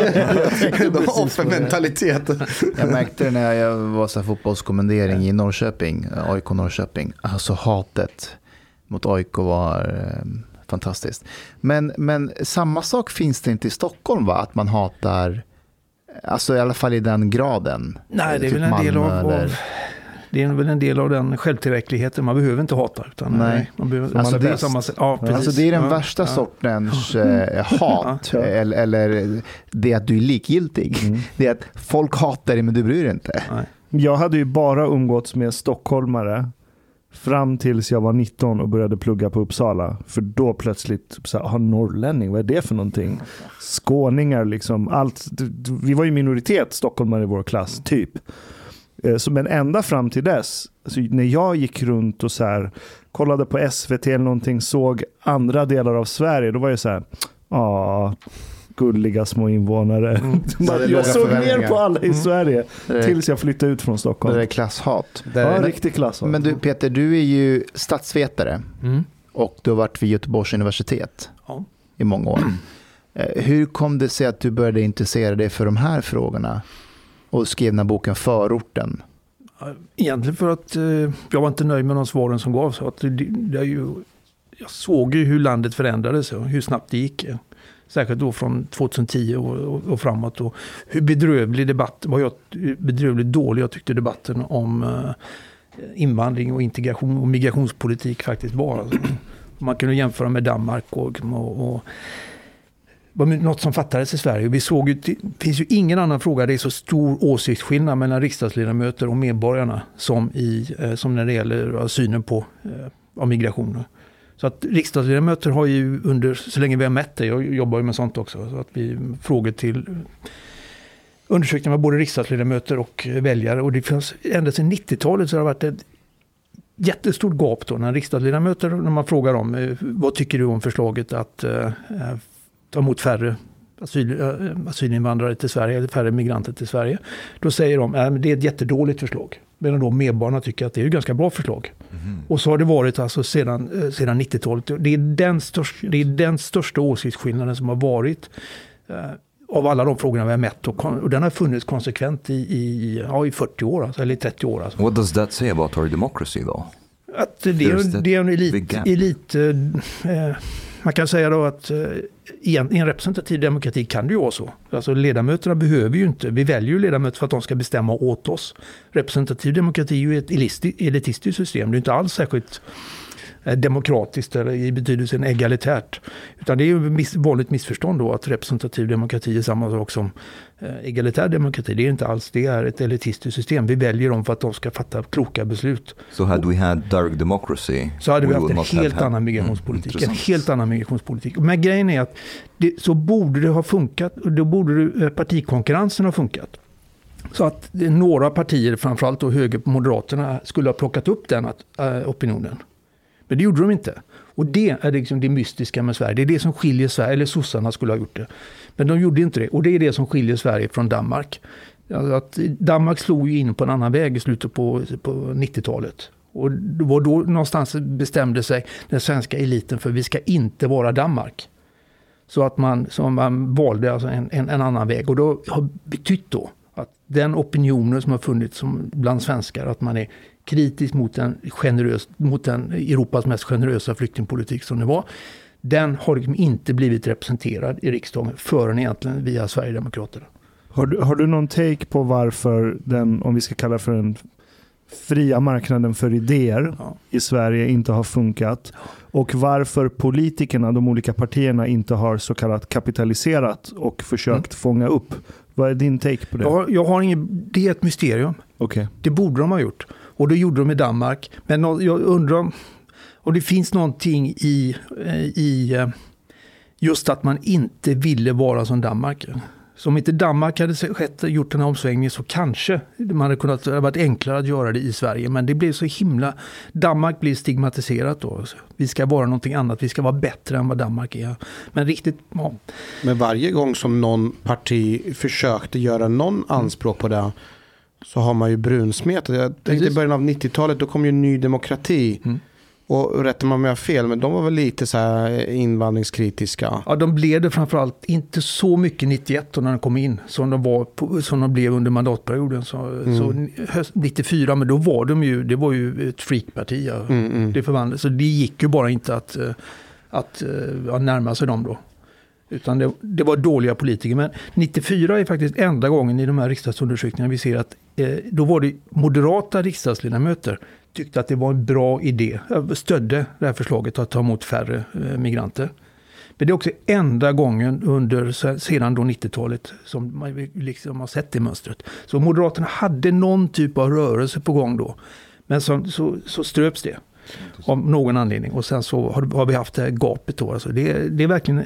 Offermentalitet. Jag märkte det när jag var så här fotbollskommendering i Norrköping, A I K Norrköping. Alltså hatet mot A I K var eh, fantastiskt. Men, men samma sak finns det inte i Stockholm, va? Att man hatar, alltså i alla fall i den graden. Nej, det är typ väl en del av, eller... av det är väl en del av den självtillräckligheten. Man behöver inte hata, utan nej. Man behöver, alltså, man det, samma, ja, alltså det är den ja, värsta ja. sortens eh, hat ja. eller, eller det att du är likgiltig. Mm. Det är att folk hatar dig men du bryr dig inte. Nej. Jag hade ju bara umgåtts med stockholmare fram tills jag var nitton och började plugga på Uppsala. För då plötsligt så här, norrlänning, vad är det för någonting? Skåningar liksom, allt. Vi var ju minoritet stockholmare i vår klass, typ. Så, men ända fram till dess, alltså när jag gick runt och så här, kollade på S V T eller någonting, såg andra delar av Sverige, då var jag så här, ja, gulliga små invånare. Mm. Man, jag såg ner på alla i Sverige mm. tills jag flyttade ut från Stockholm. Det är klasshat. Det är ja, riktig klasshat. Men du Peter, du är ju statsvetare mm. och du har varit vid Göteborgs universitet ja. i många år. Hur kom det sig att du började intressera dig för de här frågorna? Och skrev den här boken Förorten. Egentligen för att eh, jag var inte nöjd med de svaren som gavs. Att det, det är ju, jag såg ju hur landet förändrades och hur snabbt det gick. Särskilt då från tjugohundratio och, och, och framåt. Och hur bedrövlig debatt, vad jag, bedrövligt dålig jag tyckte debatten om eh, invandring och integration och migrationspolitik faktiskt var. Alltså, man kunde jämföra med Danmark och, och, och var något som fattades i Sverige. Vi såg ju, det finns ju ingen annan fråga, det är så stor åsiktsskillnad mellan riksdagsledamöter och medborgarna som, i, som när det gäller synen på av migrationen. Så att riksdagsledamöter har ju under, så länge vi har mätt det, jag jobbar ju med sånt också, så att vi frågor till undersökningar med både riksdagsledamöter och väljare, och det finns ända sedan nittiotalet så har det varit ett jättestort gap då när riksdagsledamöter, när man frågar dem vad tycker du om förslaget att eh, ta emot färre asyl, eh, asylinvandrare till Sverige eller färre migranter till Sverige, då säger de att eh, det är ett jättedåligt förslag, medan då medborgarna tycker att det är ett ganska bra förslag. Mm. Och så har det varit alltså sedan, eh, sedan nittiotalet. Det är, den största, det är den största åsiktsskillnaden som har varit eh, av alla de frågorna vi har mätt, och, och den har funnits konsekvent i, i, ja, i fyrtio år, alltså, eller i trettio år. Alltså. What does that say about our democracy då? Att det, är, det är en elit, elit eh, man kan säga då att eh, i, en, i en representativ demokrati kan det ju vara så. Alltså ledamöterna behöver ju inte, vi väljer ju ledamöter för att de ska bestämma åt oss. Representativ demokrati är ju ett elitistiskt system, det är inte alls särskilt demokratiskt eller i betydelsen egalitärt. Utan det är ju ett vanligt missförstånd då att representativ demokrati är samma sak som egalitär demokrati. Det är inte alls, det är ett elitistiskt system. Vi väljer dem för att de ska fatta kloka beslut. Så so hade vi haft dark democracy, så hade vi haft en helt annan migrationspolitik. Mm, en helt annan migrationspolitik. Men grejen är att det, så borde det ha funkat, och då borde det, partikonkurrensen ha funkat. Så att några partier, framförallt då höger på Moderaterna, skulle ha plockat upp den äh, opinionen. Men det gjorde de inte. Och det är liksom det mystiska med Sverige. Det är det som skiljer Sverige, eller sossarna skulle ha gjort det. Men de gjorde inte det. Och det är det som skiljer Sverige från Danmark. Alltså att Danmark slog ju in på en annan väg i slutet på, på nittiotalet. Och det var då någonstans bestämde sig den svenska eliten för vi ska inte vara Danmark. Så att man, så man valde alltså en, en, en annan väg. Och då har betytt då att den opinionen som har funnits som bland svenskar, att man är kritisk mot en generös, mot den Europas mest generösa flyktingpolitik som det var, den har liksom inte blivit representerad i riksdagen förrän egentligen via Sverigedemokraterna. Har du, har du någon take på varför den, om vi ska kalla för den fria marknaden för idéer ja. i Sverige inte har funkat, och varför politikerna, de olika partierna, inte har så kallat kapitaliserat och försökt mm. fånga upp? Vad är din take på det? Jag har, jag har ingen, det är ett mysterium. Okay. Det borde de ha gjort. Och det gjorde de i Danmark. Men jag undrar om, om det finns någonting i, i just att man inte ville vara som Danmark. Så om inte Danmark hade skett, gjort den här omsvängningen, så kanske man hade kunnat, det hade varit enklare att göra det i Sverige. Men det blev så himla, Danmark blir stigmatiserat då. Vi ska vara någonting annat, vi ska vara bättre än vad Danmark är. Men riktigt, ja. Men varje gång som någon parti försökte göra någon anspråk på det, så har man ju brunsmetat. Jag tänkte i början av nittiotalet, då kom ju Ny Demokrati. Mm. Och rättar man med fel, men de var väl lite så här invandringskritiska. Ja, de blev det framförallt inte så mycket nittioett när de kom in som de, var på, som de blev under mandatperioden. Så, mm. så höst, nittiofyra, men då var de ju, det var ju ett freakparti. Ja. Mm, mm. Det förvandlades. Så det gick ju bara inte att, att, att närma sig dem då. Utan det, det var dåliga politiker. Men nittiofyra är faktiskt enda gången i de här riksdagsundersökningarna vi ser att eh, då var det moderata riksdagsledamöter tyckte att det var en bra idé. Stödde det här förslaget att ta emot färre eh, migranter. Men det är också enda gången under sedan då nittiotalet som man liksom har sett det mönstret. Så Moderaterna hade någon typ av rörelse på gång då. Men så, så, så ströps det av någon anledning. Och sen så har, har vi haft det här gapet då. Alltså det, det är verkligen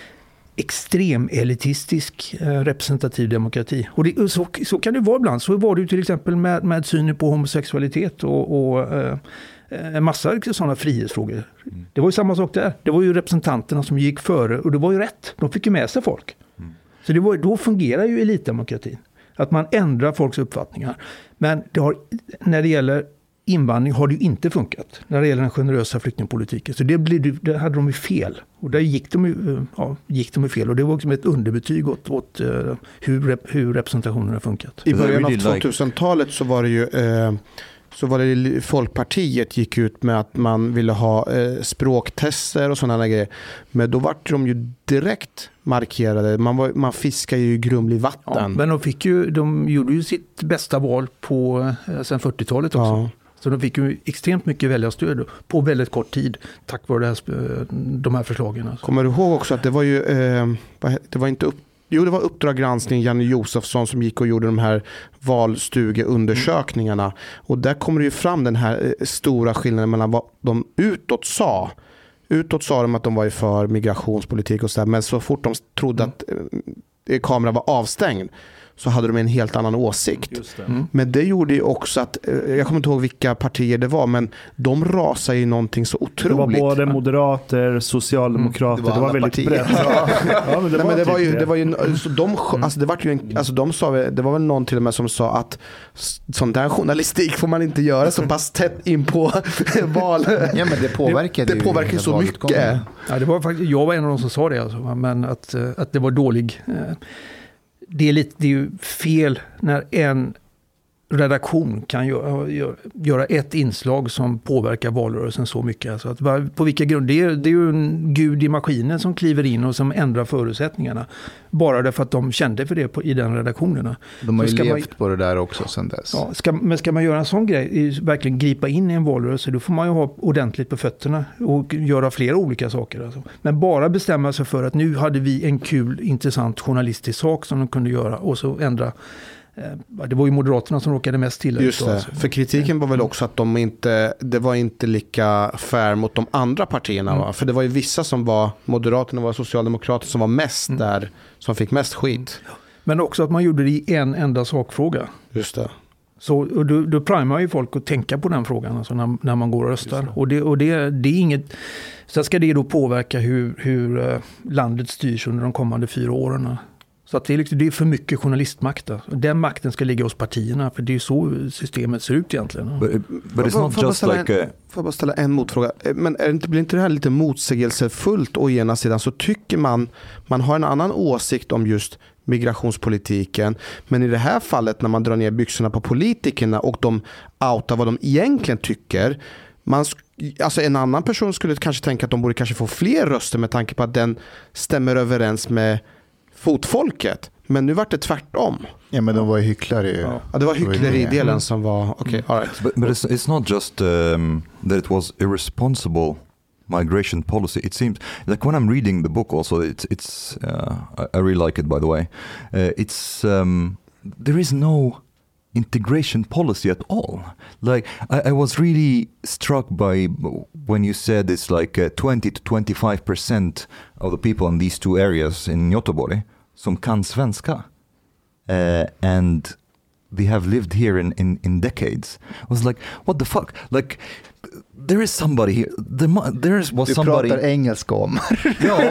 extrem elitistisk eh, representativ demokrati. Och det, så, så kan det vara ibland. Så var det ju till exempel med, med synen på homosexualitet och, och eh, en massa sådana frihetsfrågor. Mm. Det var ju samma sak där. Det var ju representanterna som gick före, och det var ju rätt. De fick ju med sig folk. Mm. Så det var, då fungerar ju elitdemokratin. Att man ändrar folks uppfattningar. Men det har, när det gäller invandring har det ju inte funkat när det gäller den generösa flyktingpolitiken. Så det, blev, det hade de ju fel. Och där gick de ju, ja, gick de ju fel. Och det var också ett underbetyg åt, åt uh, hur, hur representationen har funkat. I början av tvåtusentalet så var det ju uh, så var det Folkpartiet gick ut med att man ville ha uh, språktester och sådana grejer. Men då var de ju direkt markerade. Man, var, man fiskar ju grumlig vatten. Ja, men de, fick ju, de gjorde ju sitt bästa val på uh, sen fyrtiotalet också. Ja. Så de fick ju extremt mycket väljarstöd på väldigt kort tid tack vare det här, de här förslagen. Alltså. Kommer du ihåg också att det var ju, eh, det var inte upp, jo det var Uppdrag granskning, Janne Josefsson som gick och gjorde de här valstugeundersökningarna. Mm. Och där kommer det ju fram den här stora skillnaden mellan vad de utåt sa. Utåt sa de att de var ju för migrationspolitik och sådär, men så fort de trodde mm. att eh, kameran var avstängd så hade de en helt annan åsikt. Just det. Mm. Men det gjorde ju också att, jag kommer inte ihåg vilka partier det var, men de rasade ju någonting så otroligt. Det var både moderater, socialdemokrater, mm. det var, det var väldigt brett. Ja. Ja, men det, Nej, var men det typ var ju, det. det var ju, så de, alltså det var ju en, alltså de sa, det var väl någon till och med som sa att sån där journalistik får man inte göra så pass tätt in på val. Ja, men det påverkar det, det påverkar så mycket. Ja, det var faktiskt, jag var en av de som sa det, alltså, men att, att det var dålig. Det är, lite, det är ju fel när en redaktion kan göra, göra ett inslag som påverkar valrörelsen så mycket. Alltså att, på vilka grunder? Det är, det är ju en gud i maskinen som kliver in och som ändrar förutsättningarna. Bara därför att de kände för det på, i den redaktionerna. De har ju levt man, på det där också sedan dess. Ja, ska, men ska man göra en sån grej, verkligen gripa in i en valrörelse, då får man ju ha ordentligt på fötterna och göra flera olika saker. Alltså. Men bara bestämma sig för att nu hade vi en kul, intressant journalistisk sak som de kunde göra och så ändra. Det var ju Moderaterna som råkade mest till. Just det, alltså. För kritiken var väl också att de inte, det var inte lika fair mot de andra partierna. Mm. Va? För det var ju vissa som var, Moderaterna var socialdemokrater som var mest mm. där, som fick mest skit. Men också att man gjorde det i en enda sakfråga. Just det. Så och då, då primar ju folk att tänka på den frågan alltså när, när man går och röstar. Och, det, och det, det är inget, så ska det då påverka hur, hur landet styrs under de kommande fyra åren. Så att det, är liksom, det är för mycket journalistmakt. Alltså. Den makten ska ligga hos partierna, för det är så systemet ser ut egentligen. But, but it's not just like a... Får jag bara ställa en motfråga? Men är det inte, blir inte det här lite motsägelsefullt å ena sidan, så tycker man, man har en annan åsikt om just migrationspolitiken, men i det här fallet när man drar ner byxorna på politikerna och de outar vad de egentligen tycker, man, alltså en annan person skulle kanske tänka att de borde kanske få fler röster med tanke på att den stämmer överens med fotfolket. Men nu var det tvärtom. Ja, men de var ju hycklare. Ja, ja det var hyckleri-delen mm. som var... Okej, okay, all right. But, but it's, it's not just um, that it was irresponsible migration policy. It seems like when I'm reading the book also, it's, it's uh, I, I really like it, by the way. Uh, it's um, there is no integration policy at all. Like I, I was really struck by when you said it's like uh, twenty to twenty-five percent of the people in these two areas in Göteborg som kan svenska. Uh, and they have lived here in, in, in decades. I was like, what the fuck? Like, there is somebody here. There, there is, was du somebody... pratar engelska om. Ja.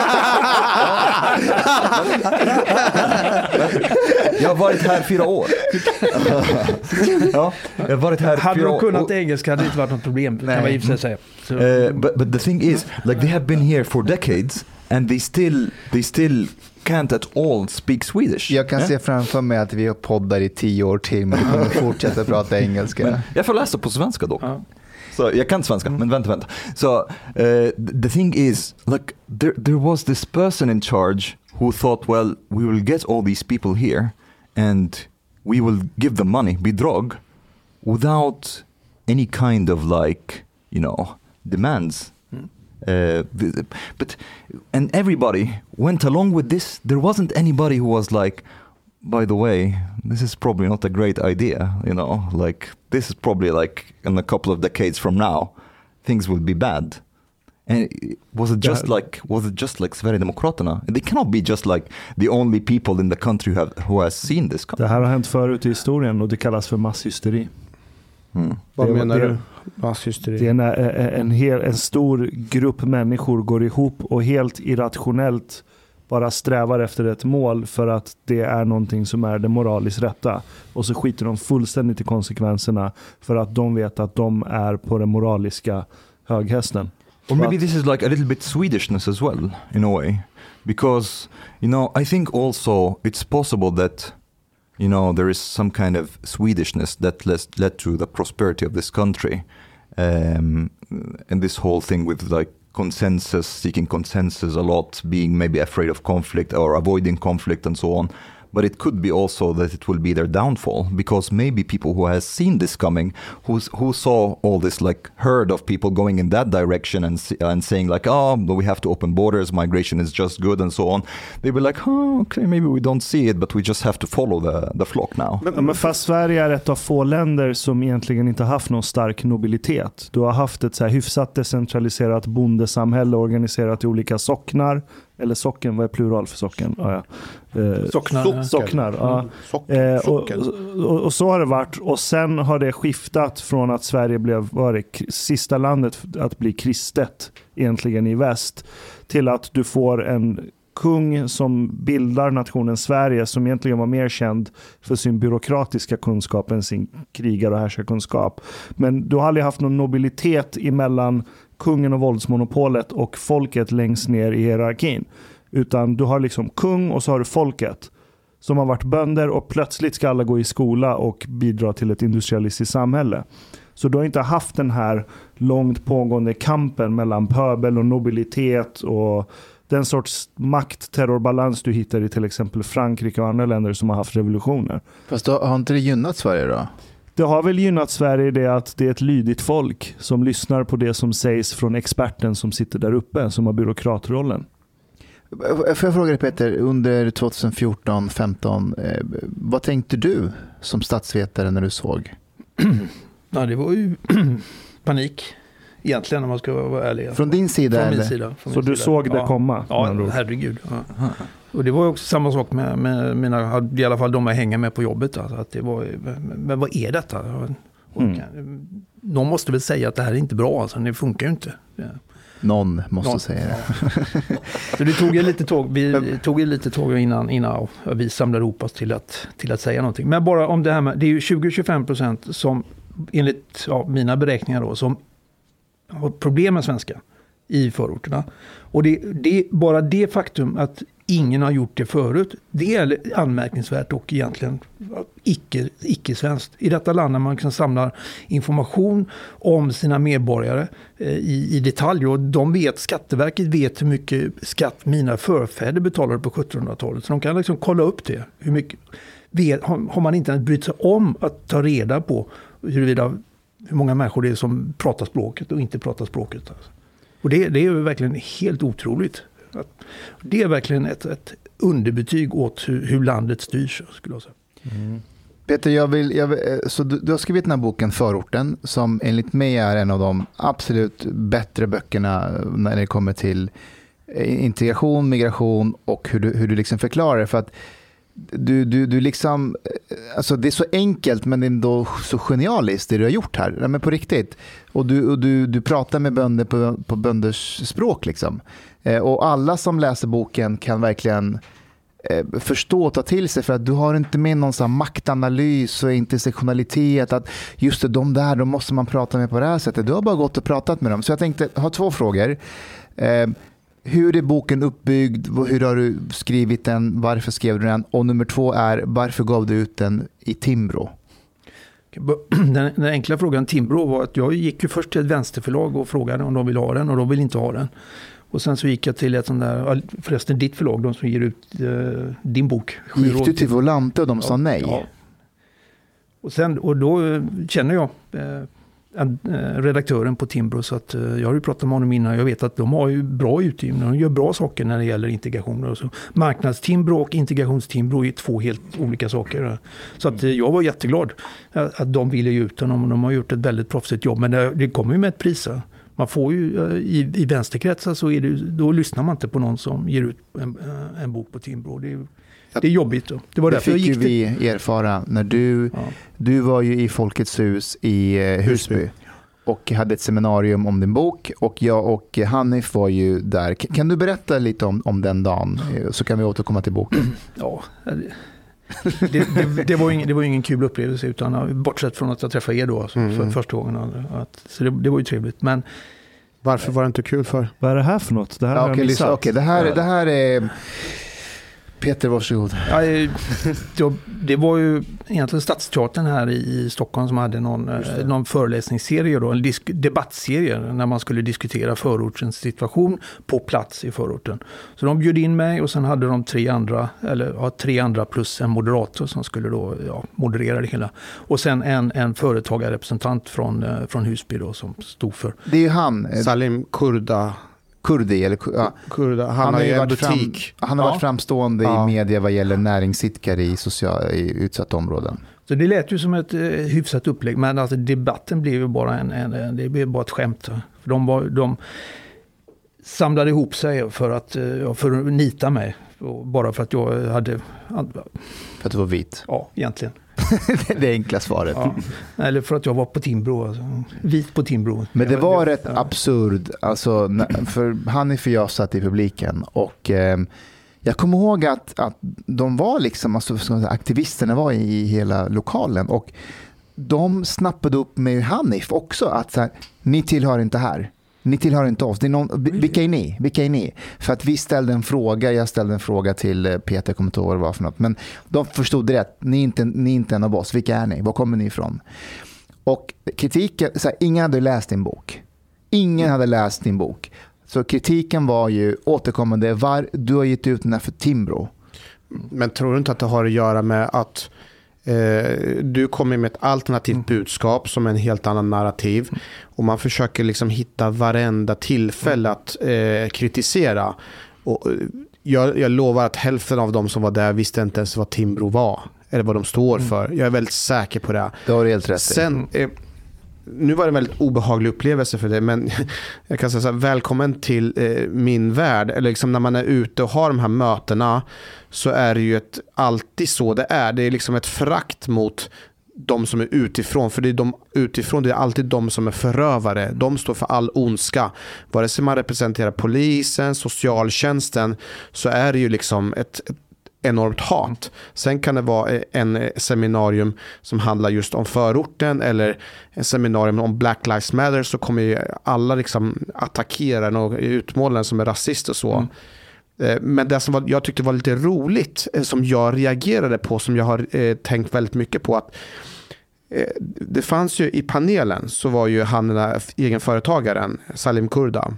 Jag har varit här fyra år. Ja, jag har varit här hade fyra de kunnat år. engelska hade det inte varit något problem. Kan man i och för sig säga. Så. Uh, but, but the thing is, like they have been here for decades and they still, they still can't at all speak Swedish. Jag kan yeah? se framför mig att vi har poddar i tio år till, men vi kommer fortsätta prata engelska. Men jag får läsa på svenska då. Ja. Så jag kan svenska, mm. men vänta, vänta. Så uh, the thing is, like there, there was this person in charge who thought, well, we will get all these people here and we will give them money, bidrag, without any kind of like, you know, demands. Mm. Uh, but and everybody went along with this. There wasn't anybody who was like, by the way, this is probably not a great idea, you know, like this is probably like in a couple of decades from now, things will be bad. And was it just yeah. like, was it just like Sverigedemokraterna? They cannot be just like the only people in the country who have, who has seen this. Det här har hänt förut i historien och det kallas för masshysteri. Mm. Vad menar det, du? Masshysteri? Det är när en, en, hel, en stor grupp människor går ihop och helt irrationellt bara strävar efter ett mål för att det är någonting som är det moraliskt rätta. Och så skiter de fullständigt i konsekvenserna för att de vet att de är på den moraliska höghästen. Or maybe this is like a little bit Swedishness as well, in a way. Because, you know, I think also it's possible that, you know, there is some kind of Swedishness that led to the prosperity of this country. Um, and this whole thing with like consensus, seeking consensus a lot, being maybe afraid of conflict or avoiding conflict and so on. but it could be also that it will be their downfall, because maybe people who has seen this coming, who's, who saw all this, like heard of people going in that direction and and saying like, oh, we have to open borders, migration is just good and so on. They be like, oh, okay, maybe we don't see it, but we just have to follow the, the flock now. Men, men fast Sverige är ett av få länder som egentligen inte haft någon stark nobilitet. Du har haft ett så här hyfsat decentraliserat bondesamhälle organiserat i olika socknar. Eller socken, vad är plural för socken? Ah, ja. eh, socknar. So- socknar ja. Mm. Socken. Eh, och, och, och så har det varit. Och sen har det skiftat från att Sverige blev var det, sista landet att bli kristet egentligen i väst, till att du får en kung som bildar nationen Sverige, som egentligen var mer känd för sin byråkratiska kunskap än sin krigar- och härskarkunskap. Men du har aldrig haft någon nobilitet emellan kungen och våldsmonopolet och folket längst ner i hierarkin. Utan du har liksom kung och så har du folket som har varit bönder, och plötsligt ska alla gå i skola och bidra till ett industrialistiskt samhälle. Så du har inte haft den här långt pågående kampen mellan pöbel och nobilitet och den sorts makt-terrorbalans du hittar i till exempel Frankrike och andra länder som har haft revolutioner. Fast då har inte det gynnat Sverige då? Det har väl gynnat Sverige det att det är ett lydigt folk som lyssnar på det som sägs från experten som sitter där uppe, som har byråkratrollen. Får jag fråga dig Peter, under tjugohundrafjorton femton, eh, vad tänkte du som statsvetare när du såg? Ja, det var ju panik egentligen, om man ska vara ärlig. Från din sida? Från min eller? sida. Från Så min du sida. såg det ja. komma? Ja, herregud. Ja. Och det var ju också samma sak med, med mina, i alla fall de jag hänger med på jobbet. Alltså, att det var, men vad är detta? Och, mm. Någon måste väl säga att det här är inte bra, alltså, det funkar ju inte. Ja. Någon måste Någon. säga det. Så det tog ju lite tåg, vi tog ju lite tåg innan, innan vi samlade ihop oss till att, till att säga någonting. Men bara om det här med, det är ju tjugo till tjugofem procent som enligt ja, mina beräkningar då, som har problem med svenska i förorterna. Och det, det bara det faktum att ingen har gjort det förut, det är anmärkningsvärt och egentligen icke, icke-svenskt. I detta land när man kan samla information om sina medborgare eh, i, i detalj, och de vet, Skatteverket vet hur mycket skatt mina förfäder betalade på sjuttonhundratalet, så de kan liksom kolla upp det. Hur mycket vet, har, har man inte ens brytt sig om att ta reda på huruvida, hur många människor det är som pratar språket och inte pratar språket. Alltså. Och det, det är ju verkligen helt otroligt. Det är verkligen ett, ett underbetyg åt hur, hur landet styrs, skulle jag säga. Mm. Peter, jag vill, jag vill, så du, du har skrivit den här boken Förorten, som enligt mig är en av de absolut bättre böckerna när det kommer till integration, migration och hur du, hur du liksom förklarar det. För att du, du, du liksom, alltså det är så enkelt men det är ändå så genialiskt det du har gjort här, men på riktigt. Och du, och du, du pratar med bönder på, på bönders språk liksom. Och alla som läser boken kan verkligen förstå och ta till sig, för att du har inte med någon sån maktanalys och intersektionalitet, att just det, de där, de måste man prata med på det här sättet. Du har bara gått och pratat med dem. Så jag tänkte, jag har två frågor. Eh, hur är boken uppbyggd? Hur har du skrivit den? Varför skrev du den? Och nummer två är, varför gav du ut den i Timbro? Den, den enkla frågan Timbro var att jag gick ju först till ett vänsterförlag och frågade om de vill ha den, och de vill inte ha den. Och sen så gick jag till ett sånt där, förresten ditt förlag, de som ger ut uh, din bok. Gick du till Volante och de ja, sa nej? Ja. Och, sen, och då uh, känner jag uh, en, uh, redaktören på Timbro, så att uh, jag har ju pratat med honom innan. Jag vet att de har ju bra utgivning, de gör bra saker när det gäller integrationer. Och så. Marknadstimbro och integrationstimbro är två helt olika saker. Så att uh, jag var jätteglad att, att de ville ge ut den, och de har gjort ett väldigt proffsigt jobb. Men det, det kommer ju med ett pris. Man får ju i, i vänsterkretsar, så är det, då lyssnar man inte på någon som ger ut en, en bok på Timbro. Det, det är jobbigt. Då. Det var det därför fick jag gick ju vi erfara när du, ja. du var ju i Folkets hus i eh, Husby och hade ett seminarium om din bok, och jag och Hanif var ju där. K- kan du berätta lite om, om den dagen, så kan vi återkomma till boken? Ja, det, det, det, var ingen, det var ingen kul upplevelse, utan bortsett från att jag träffade er då alltså, mm. för första gången. Att, så det, det var ju trevligt. Men varför var det inte kul för? Vad är det här för något? Det här ja, har okay, jag missat. okay, det, här, det här är Peter, varsågod. Ja, jag, det var ju egentligen Stadsteatern här i Stockholm som hade någon, någon föreläsningsserie, då, en disk, debattserie när man skulle diskutera förortens situation på plats i förorten. Så de bjöd in mig och sen hade de tre andra, eller ja, tre andra plus en moderator som skulle då ja, moderera det hela. Och sen en, en företagarrepresentant från, från Husby då, som stod för. Det är ju han. Salim Kurda. Kurdi, eller ja. Kurda. Han, han har ju en varit butik. Fram, han har ja. varit framstående ja. i media vad gäller näringsidkare i, social, i utsatta områden. Så det lät ju som ett eh, hyfsat upplägg, men alltså debatten blev ju bara en, en, det blev bara ett skämt. För de, var, de samlade ihop sig för att, för att nita mig, bara för att jag hade... För att du var vit? Ja, egentligen. Det enkla svaret. Ja. Eller för att jag var på Timbro, alltså. Vit på Timbro. Men det var rätt ja. absurd, alltså, för Hanif och jag satt i publiken och eh, jag kommer ihåg att, att de var liksom, alltså, aktivisterna var i hela lokalen och de snappade upp med Hanif också att så här, ni tillhör inte här. Ni tillhör inte oss. Det är någon, vilka är ni? Vilka är ni? För att vi ställde en fråga, jag ställde en fråga till Peter, kommer inte ihåg vad det var för något. Men de förstod rätt. Ni är inte, ni är inte en av oss. Vilka är ni? Var kommer ni ifrån? Och kritiken, så här, ingen hade läst din bok. Ingen hade läst din bok. Så kritiken var ju återkommande, var, du har gett ut den här för Timbro. Men tror du inte att det har att göra med att Eh, du kommer med ett alternativt mm. budskap som är en helt annan narrativ mm. och man försöker liksom hitta varenda tillfälle mm. att eh, kritisera och jag, jag lovar att hälften av dem som var där visste inte ens vad Timbro var eller vad de står mm. för. Jag är väldigt säker på det. Det har du helt rätt. Sen eh, nu var det en väldigt obehaglig upplevelse för det, men jag kan säga så här, välkommen till eh, min värld. Eller liksom när man är ute och har de här mötena så är det ju ett, alltid så det är. Det är liksom ett förakt mot de som är utifrån, för det är de utifrån, det är alltid de som är förövare. De står för all ondska. Vare sig man representerar polisen, socialtjänsten, så är det ju liksom ett, ett enormt hat. Sen kan det vara en seminarium som handlar just om förorten eller en seminarium om Black Lives Matter, så kommer ju alla liksom attackera den och utmåla den som är rasist och så. Mm. Men det som var, jag tyckte var lite roligt, som jag reagerade på, som jag har eh, tänkt väldigt mycket på, att eh, det fanns ju i panelen, så var ju han den där egenföretagaren Salim Kurda.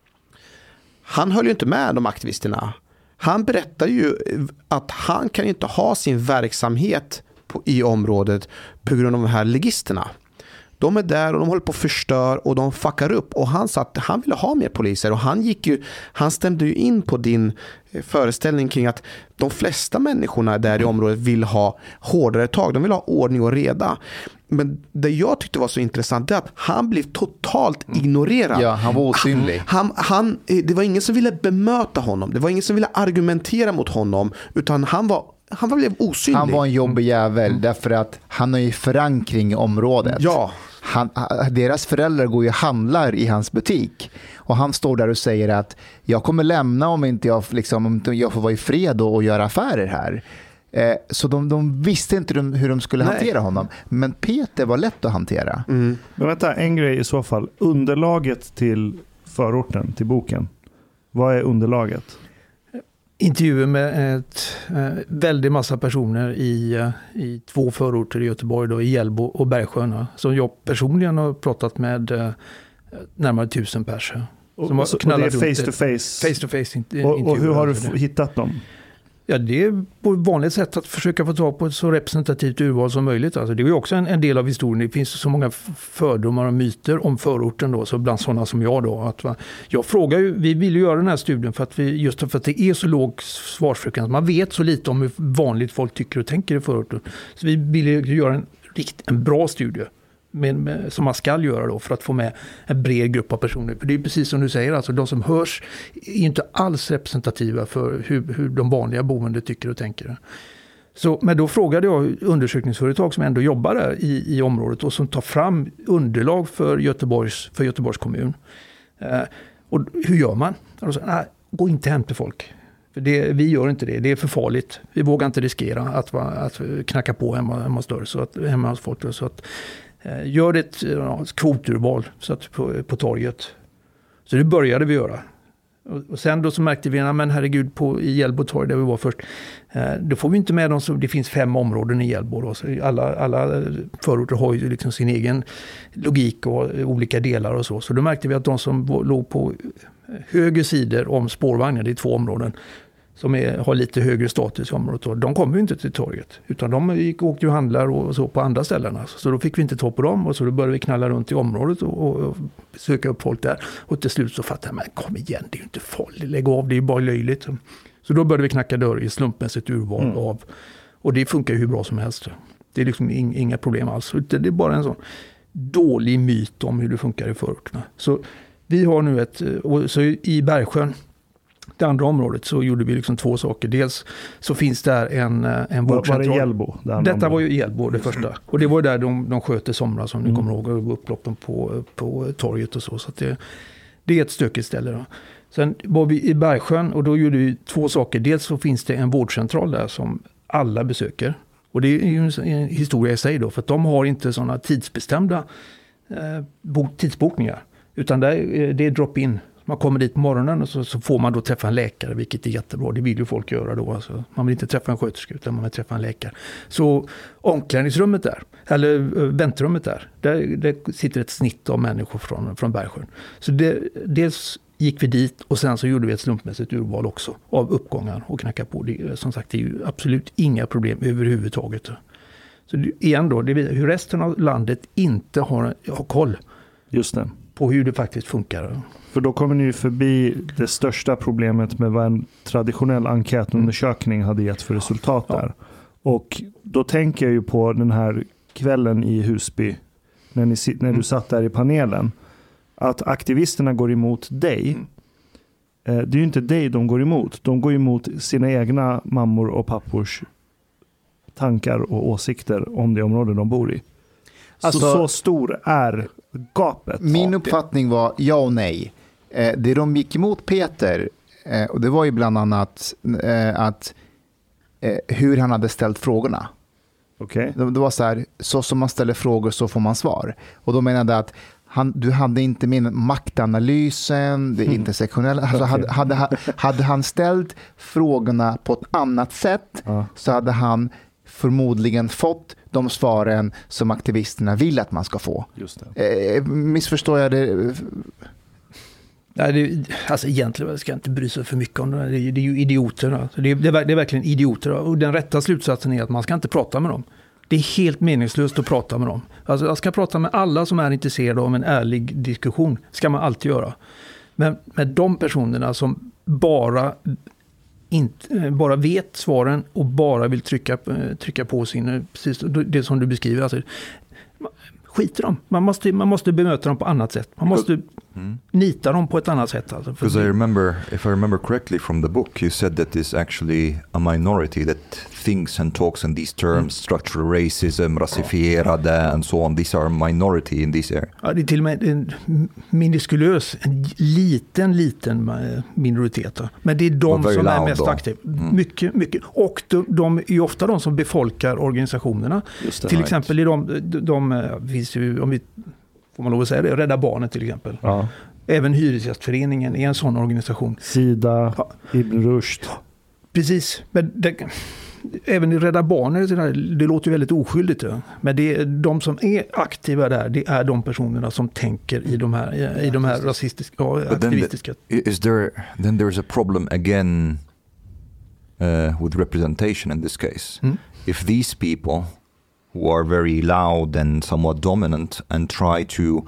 Han höll ju inte med de aktivisterna. Han berättar ju att han kan inte ha sin verksamhet på, i området på grund av de här legisterna. De är där och de håller på att förstör och de fuckar upp. Och han sa att han ville ha mer poliser. Och han gick ju, han stämde ju in på din föreställning kring att de flesta människorna där i området vill ha hårdare tag. De vill ha ordning och reda. Men det jag tyckte var så intressant är att han blev totalt ignorerad. Ja, han var osynlig. Han, han, det var ingen som ville bemöta honom. Det var ingen som ville argumentera mot honom. Utan han var Han var blev osynlig. Han var en jobbig jävel mm. därför att han har ju förankring i området. Ja. Han, deras föräldrar går ju och handlar i hans butik. Och han står där och säger att jag kommer lämna om inte jag, liksom, om inte jag får vara i fred och, och göra affärer här. Eh, så de, de visste inte hur de skulle Nej. hantera honom. Men Peter var lätt att hantera. Mm. Men vänta, en grej i så fall. Underlaget till förorten, till boken. Vad är underlaget? Intervjuer med ett eh, väldigt massa personer i, eh, i två förorter i Göteborg, då, i Hjällbo och Bergsjön, som jag personligen har pratat med eh, närmare tusen personer. Och, och, och det är face to face? Face to face. Inte, och, och hur har du f- hittat dem? Ja, det är på ett vanligt sätt att försöka få ta på ett så representativt urval som möjligt. Alltså, det är ju också en, en del av historien. Det finns så många fördomar och myter om förorten då, så bland sådana som jag då. Att, va, jag frågar ju, vi vill ju göra den här studien för att vi, just för att det är så låg svarsfrekvens. Man vet så lite om hur vanligt folk tycker och tänker i förorten. Så vi vill ju göra en, rikt, en bra studie. Med, med, som man ska göra då för att få med en bred grupp av personer. För det är precis som du säger, alltså, de som hörs är inte alls representativa för hur, hur de vanliga boende tycker och tänker. Så, men då frågade jag undersökningsföretag som ändå jobbar där i, i området och som tar fram underlag för Göteborgs, för Göteborgs kommun. Eh, och hur gör man? Och så, nej, gå inte hem till folk. För det, vi gör inte det, det är för farligt. Vi vågar inte riskera att, att knacka på hemma, hemma, större, så att, hemma hos folk. Så att gör ett, ja, ett kvoturval så att på, på torget. Så det började vi göra. Och sen då så märkte vi, men herregud, på, i Hjällbo torg där vi var först, eh, då får vi inte med dem, så det finns fem områden i Hjällbo. Då, så alla, alla förorter har ju liksom sin egen logik och olika delar och så. Så då märkte vi att de som låg på höger sidor om spårvagnen, det är två områden som är, har lite högre status i området, de kommer ju inte till torget. Utan de gick och åkte och handlar och så på andra ställen. Alltså. Så då fick vi inte ta på dem, och så då började vi knalla runt i området och, och, och söka upp folk där. Och till slut så fattade jag, men kom igen, det är ju inte farligt, lägg av, det är ju bara löjligt. Så då började vi knacka dörr i slumpmässigt urval mm. av, och det funkar ju hur bra som helst. Det är liksom inga problem alls. Det är bara en sån dålig myt om hur det funkar i förorterna. Så vi har nu ett, och så i Bergsjön, det andra området, så gjorde vi liksom två saker. Dels så finns där en, en vårdcentral. Var det Hjällbo? Det Detta området. Var ju Hjällbo, det första. Och det var där de, de sköter somras, som ni mm. kommer ihåg, upploppen på, på torget och så. Så att det, det är ett stökigt ställe då. Sen var vi i Bergsjön, och då gjorde vi två saker. Dels så finns det en vårdcentral där som alla besöker. Och det är ju en historia i sig då, för att de har inte sådana tidsbestämda eh, tidsbokningar. Utan där, det är drop-in. Man kommer dit på morgonen och så, så får man då träffa en läkare, vilket är jättebra. Det vill ju folk göra då. Alltså. Man vill inte träffa en sköterska, utan man vill träffa en läkare. Så omklädningsrummet där, eller väntrummet där, där, där sitter ett snitt av människor från, från Bergsjön. Så det, dels gick vi dit, och sen så gjorde vi ett slumpmässigt urval också av uppgångar och knacka på. Det, som sagt, det är ju absolut inga problem överhuvudtaget. Så det, igen då, det är hur resten av landet inte har, har koll. Just det. På hur det faktiskt funkar. För då kommer ni ju förbi det största problemet med vad en traditionell enkätundersökning hade gett för resultat ja. där. Och då tänker jag ju på den här kvällen i Husby, när, ni, när du mm. satt där i panelen, att aktivisterna går emot dig. Mm. Det är ju inte dig de går emot. De går emot sina egna mammor och pappors tankar och åsikter om det område de bor i. Alltså, så, så stor är gapet. Min uppfattning var ja och nej. Eh, det de gick emot Peter, eh, och det var ju bland annat eh, att eh, hur han hade ställt frågorna. Okay. Det, det var så här, så som man ställer frågor så får man svar. Och då menade jag att han, du hade inte min maktanalysen, det mm. intersektionella. Alltså, okay. hade, hade, hade han ställt frågorna på ett annat sätt ja. så hade han förmodligen fått de svaren som aktivisterna vill att man ska få. Just det. Eh, missförstår jag det? Nej, det, alltså egentligen ska jag inte bry sig för mycket om det. Det är, det är ju idioter. Alltså det, är, det, är, det är verkligen idioter. Och den rätta slutsatsen är att man ska inte prata med dem. Det är helt meningslöst att prata med dem. Alltså jag ska prata med alla som är intresserade av en ärlig diskussion. Ska man alltid göra. Men med de personerna som bara... Inte, bara vet svaren och bara vill trycka, trycka på sin, precis det som du beskriver. Alltså, skiter dem. Man måste, man måste bemöta dem på annat sätt. Man måste mm. nita dem på ett annat sätt. Alltså, Because I remember, if I remember correctly from the book, you said that it's actually a minority that thinks and talks in these terms, mm. structural racism, rasifierade ja. and so on. These are a minority in this area. Ja, det är till och med en minuskulös, en liten, liten minoritet. Men det är de som är mest aktiva. Mm. Mycket, mycket. Och de, de är ju ofta de som befolkar organisationerna. Just det, till right. exempel är de, de, de finns ju, om vi får man lov att säga det, Rädda Barnen till exempel. Ja. Även Hyresgästföreningen är en sån organisation. Sida, ja. Ibn Rushd. Precis, men det, även i Rädda Barnen, det låter ju väldigt oskyldigt. Men det är, de som är aktiva där, det är de personerna som tänker i de här, i de här rasistiska, ja, aktivistiska. Then the, is there, then there's a problem again uh, with representation in this case. Mm. If these people who are very loud and somewhat dominant and try to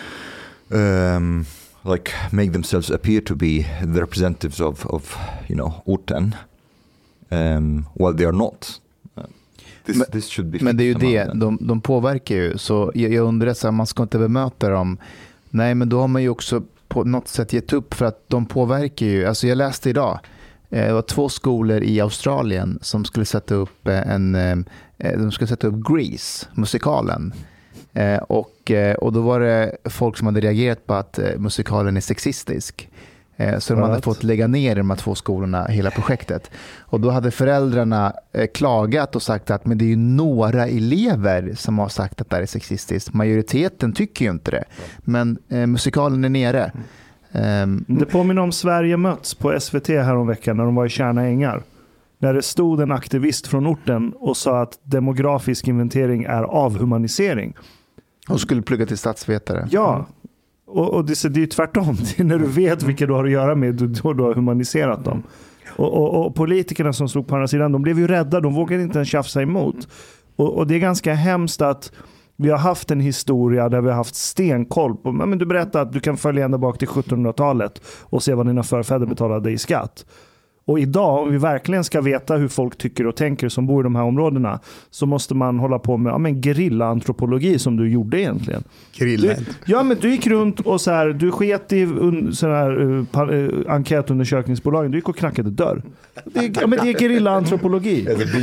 um, like make themselves appear to be the representatives of, of you know, orten, um, while they are not. Uh, this, men, this should be men det är ju det, de, de påverkar ju. Så jag, jag undrar så här, man ska inte bemöta dem. Nej, men då har man ju också på något sätt gett upp, för att de påverkar ju. Alltså jag läste idag, det var två skolor i Australien som skulle sätta upp en, de skulle sätta upp Grease, musikalen. Och, och då var det folk som hade reagerat på att musikalen är sexistisk. Så de hade fått lägga ner de här två skolorna, hela projektet. Och då hade föräldrarna klagat och sagt att men det är ju några elever som har sagt att det är sexistiskt. Majoriteten tycker ju inte det. Men musikalen är nere. Um, det påminner om Sverige möts på S V T häromveckan när de var i Tjärna ängar. När det stod en aktivist från orten och sa att demografisk inventering är avhumanisering. Och skulle plugga till statsvetare. Ja, och, och det, det är ju tvärtom. Det är när du vet vilka du har att göra med, då du har humaniserat dem. Och, och, och politikerna som stod på andra sidan, de blev ju rädda. De vågade inte ens tjafsa emot. Och, och det är ganska hemskt att vi har haft en historia där vi har haft stenkoll på. Men du berättar att du kan följa ända bak till sjuttonhundratalet och se vad dina förfäder betalade i skatt. Och idag, om vi verkligen ska veta hur folk tycker och tänker som bor i de här områdena, så måste man hålla på med ja, men gerillaantropologi som du gjorde egentligen. Gerilla. Du, ja, men du gick runt och så här, du sket i un, så här, uh, pa, uh, enkätundersökningsbolagen. Du gick och knackade dörr. Det är, ja, men det är gerillaantropologi.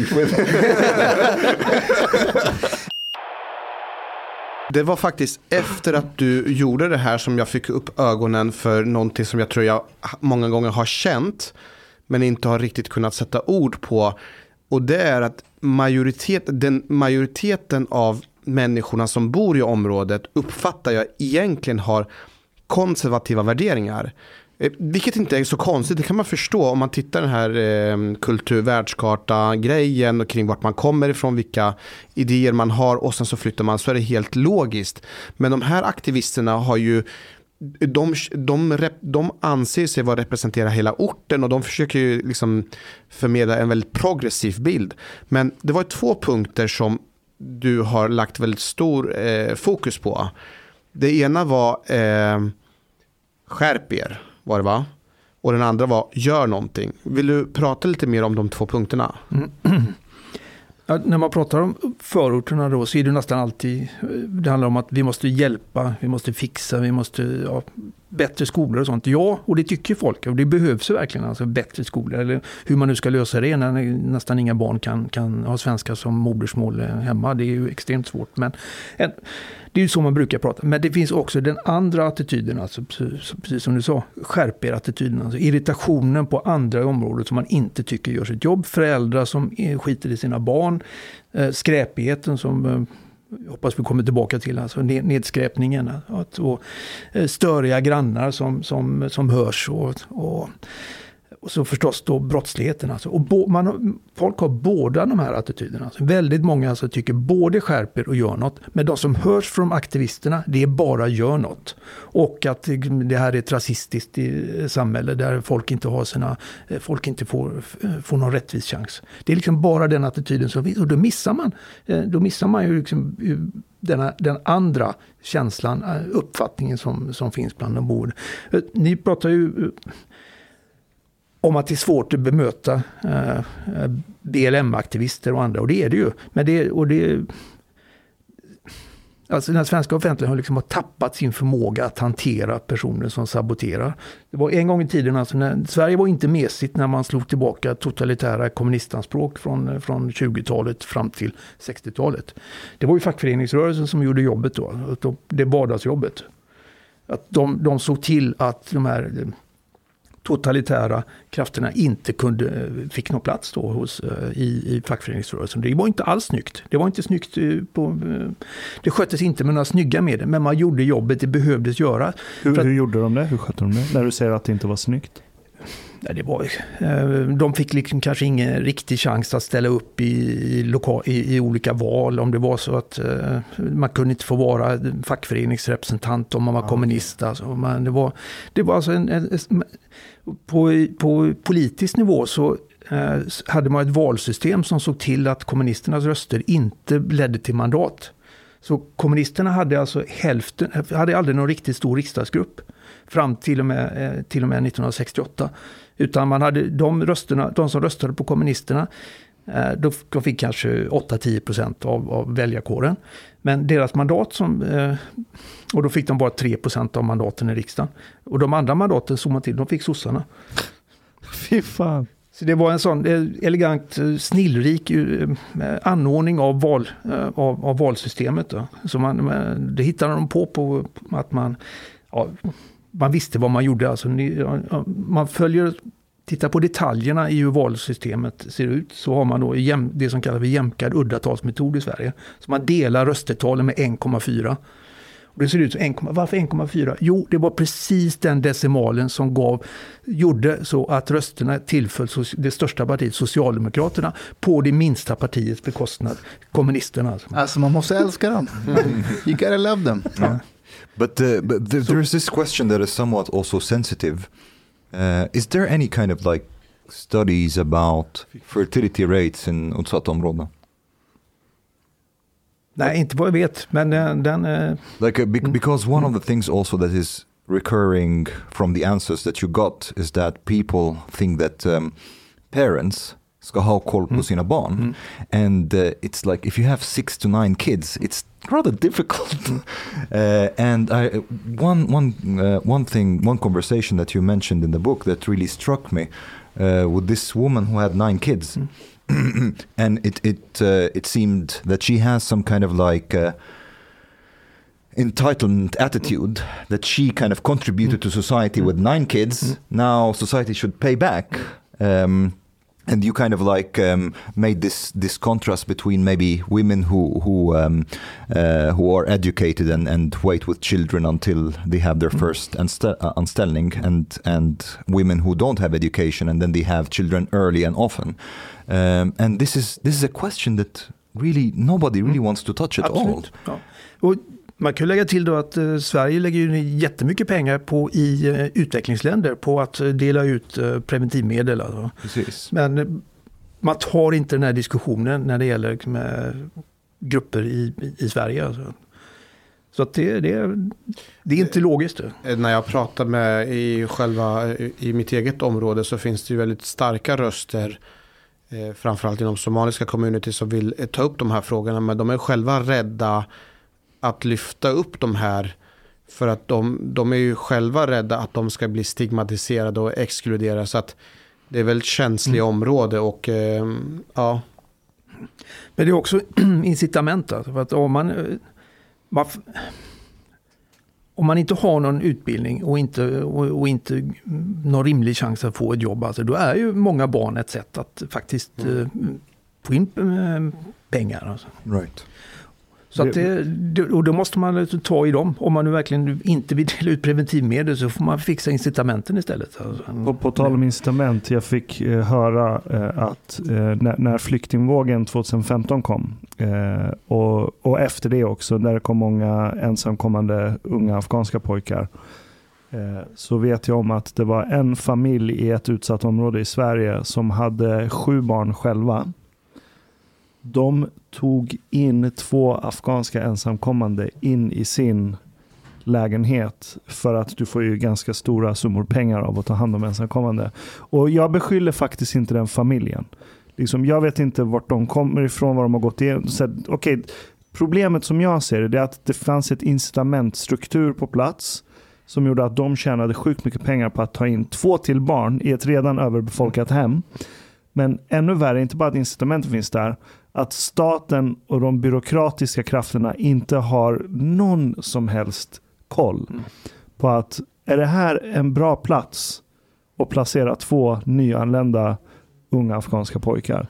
Det var faktiskt efter att du gjorde det här som jag fick upp ögonen för någonting som jag tror jag många gånger har känt men inte har riktigt kunnat sätta ord på. Och det är att majoritet, den majoriteten av människorna som bor i området uppfattar jag egentligen har konservativa värderingar. Vilket inte är så konstigt, det kan man förstå om man tittar den här eh, kulturvärldskarta-grejen och kring vart man kommer ifrån, vilka idéer man har och sen så flyttar man, så är det helt logiskt. Men de här aktivisterna har ju de, de, rep, de anser sig vara representera hela orten och de försöker ju liksom förmedla en väldigt progressiv bild. Men det var två punkter som du har lagt väldigt stor eh, fokus på. Det ena var eh, skärp er, var det va? Och den andra var gör någonting. Vill du prata lite mer om de två punkterna? Mm. Ja, när man pratar om förorterna då så är det nästan alltid, det handlar om att vi måste hjälpa, vi måste fixa, vi måste ja, bättre skolor och sånt. Ja, och det tycker folk och det behövs verkligen, alltså bättre skolor, eller hur man nu ska lösa det när nästan inga barn kan, kan ha svenska som modersmål hemma. Det är ju extremt svårt, men en, det är ju så man brukar prata. Men det finns också den andra attityden, alltså precis som du sa, skärper attityden, alltså irritationen på andra områden som man inte tycker gör sitt jobb, föräldrar som skiter i sina barn, skräpigheten som jag hoppas vi kommer tillbaka till, alltså nedskräpningen och störiga grannar som, som, som hörs och, och, och så förstås då brottsligheten. Alltså. Och bo, man, folk har båda de här attityderna. Alltså. Väldigt många alltså tycker både skärper och gör något, men de som hörs från aktivisterna, det är bara gör något. Och att det här är ett rasistiskt samhälle där folk inte har sina, folk inte får, får någon rättvis chans. Det är liksom bara den attityden som finns, och då missar man, då missar man ju liksom denna, den andra känslan, uppfattningen som, som finns bland de boende. Ni pratar ju om att det är svårt att bemöta eh, B L M-aktivister och andra, och det är det ju. Men det, och det, alltså den svenska offentligheten har liksom tappat sin förmåga att hantera personer som saboterar. Det var en gång i tiden, alltså när, Sverige var inte mesigt när man slog tillbaka totalitära kommunistanspråk från, från tjugotalet fram till sextiotalet. Det var ju fackföreningsrörelsen som gjorde jobbet då, det vardagsjobbet. Att de, de såg till att de här totalitära krafterna inte kunde, fick någon plats då hos, i, i fackföreningsrörelsen. Det var inte alls snyggt. Det var inte snyggt på, det sköttes inte med några snygga medel, men man gjorde jobbet, det behövdes göra. Hur, att, hur gjorde de det? Hur skötte de det? När du säger att det inte var snyggt? Ja, det var, de fick liksom kanske ingen riktig chans att ställa upp i, i, lokal, i, i olika val, om det var så att uh, man kunde inte få vara fackföreningsrepresentant om man var ja. kommunist. Alltså, man, det var, det var alltså en, en, en på, på politisk nivå så uh, hade man ett valsystem som såg till att kommunisternas röster inte ledde till mandat. Så kommunisterna hade alltså hälften, hade aldrig någon riktigt stor riksdagsgrupp fram till och med, till och med nittonhundrasextioåtta. Utan man hade de rösterna, de som röstade på kommunisterna, de fick kanske åtta till tio procent av, av väljarkåren. Men deras mandat som, och då fick de bara tre procent av mandaten i riksdagen. Och de andra mandaten såg man till, de fick sossarna. Fy fan. Så det var en sån elegant, snillrik anordning av, val, av, av valsystemet. Då. Så man, det hittade de på, på att man, ja, man visste vad man gjorde. Alltså, man följer, tittar på detaljerna i hur valsystemet ser ut, så har man då det som kallas för jämkad uddatalsmetod i Sverige. Så man delar röstetalen med en komma fyra. Det ser ut som en, varför en komma fyra? Jo, det var precis den decimalen som gav, gjorde så att rösterna tillföll det största partiet, Socialdemokraterna, på det minsta partiets bekostnad, kommunisterna. Alltså, alltså man måste älska dem. You gotta love them. Yeah. But, uh, but there, there's this question that is somewhat also sensitive. Uh, is there any kind of like studies about fertility rates in utsatta områden? Nej, inte vad jag vet, men den... den uh, like uh, be- because one of the things also that is recurring from the answers that you got is that people think that um, parents ska ha koll på sina barn. Mm. And uh, it's like if you have six to nine kids, it's rather difficult. uh, and I, one, one, uh, one thing, one conversation that you mentioned in the book that really struck me uh, with this woman who had nine kids. Mm. And it it uh, it seemed that she has some kind of like uh, entitlement attitude that she kind of contributed to society with nine kids. Now society should pay back. Um, and you kind of like um, made this this contrast between maybe women who who um, uh, who are educated and, and wait with children until they have their first anste- uh, anställning, and and women who don't have education and then they have children early and often. Um, and this is this is a question that really nobody really wants to touch at Absolut. all. Ja. Och man kan lägga till då att eh, Sverige lägger ju jättemycket pengar på i eh, utvecklingsländer på att eh, dela ut eh, preventivmedel. Alltså. Precis. Men eh, man tar inte den här diskussionen när det gäller med grupper i, i, i Sverige. Alltså. Så att det, det, det är inte logiskt. Det. När jag pratar med i, själva, i mitt eget område så finns det ju väldigt starka röster, eh, framförallt inom somaliska community, som vill eh, ta upp de här frågorna, men de är själva rädda att lyfta upp de här, för att de, de är ju själva rädda att de ska bli stigmatiserade och exkluderade, så att det är väl ett känsligt mm. område och eh, ja. Men det är också incitament, alltså, för att om man, man om man inte har någon utbildning och inte, och, och inte någon rimlig chans att få ett jobb, alltså, då är ju många barn ett sätt att faktiskt mm. eh, få in eh, pengar. Alltså. Right. Så att det, och då måste man ta i dem. Om man nu verkligen inte vill dela ut preventivmedel så får man fixa incitamenten istället. På, på tal om incitament, jag fick eh, höra eh, att eh, när, när flyktingvågen tjugohundrafemton kom eh, och, och efter det också, när det kom många ensamkommande unga afghanska pojkar, eh, så vet jag om att det var en familj i ett utsatt område i Sverige som hade sju barn själva. De tog in två afghanska ensamkommande in i sin lägenhet, för att du får ju ganska stora summor pengar av att ta hand om ensamkommande. Och jag beskyller faktiskt inte den familjen. Liksom, jag vet inte vart de kommer ifrån, vad de har gått igenom. Så, okay, problemet som jag ser det är att det fanns ett incitamentstruktur på plats som gjorde att de tjänade sjukt mycket pengar på att ta in två till barn i ett redan överbefolkat hem. Men ännu värre, inte bara att incitamentet finns där, att staten och de byråkratiska krafterna inte har någon som helst koll mm. på att är det här en bra plats att placera två nyanlända unga afghanska pojkar.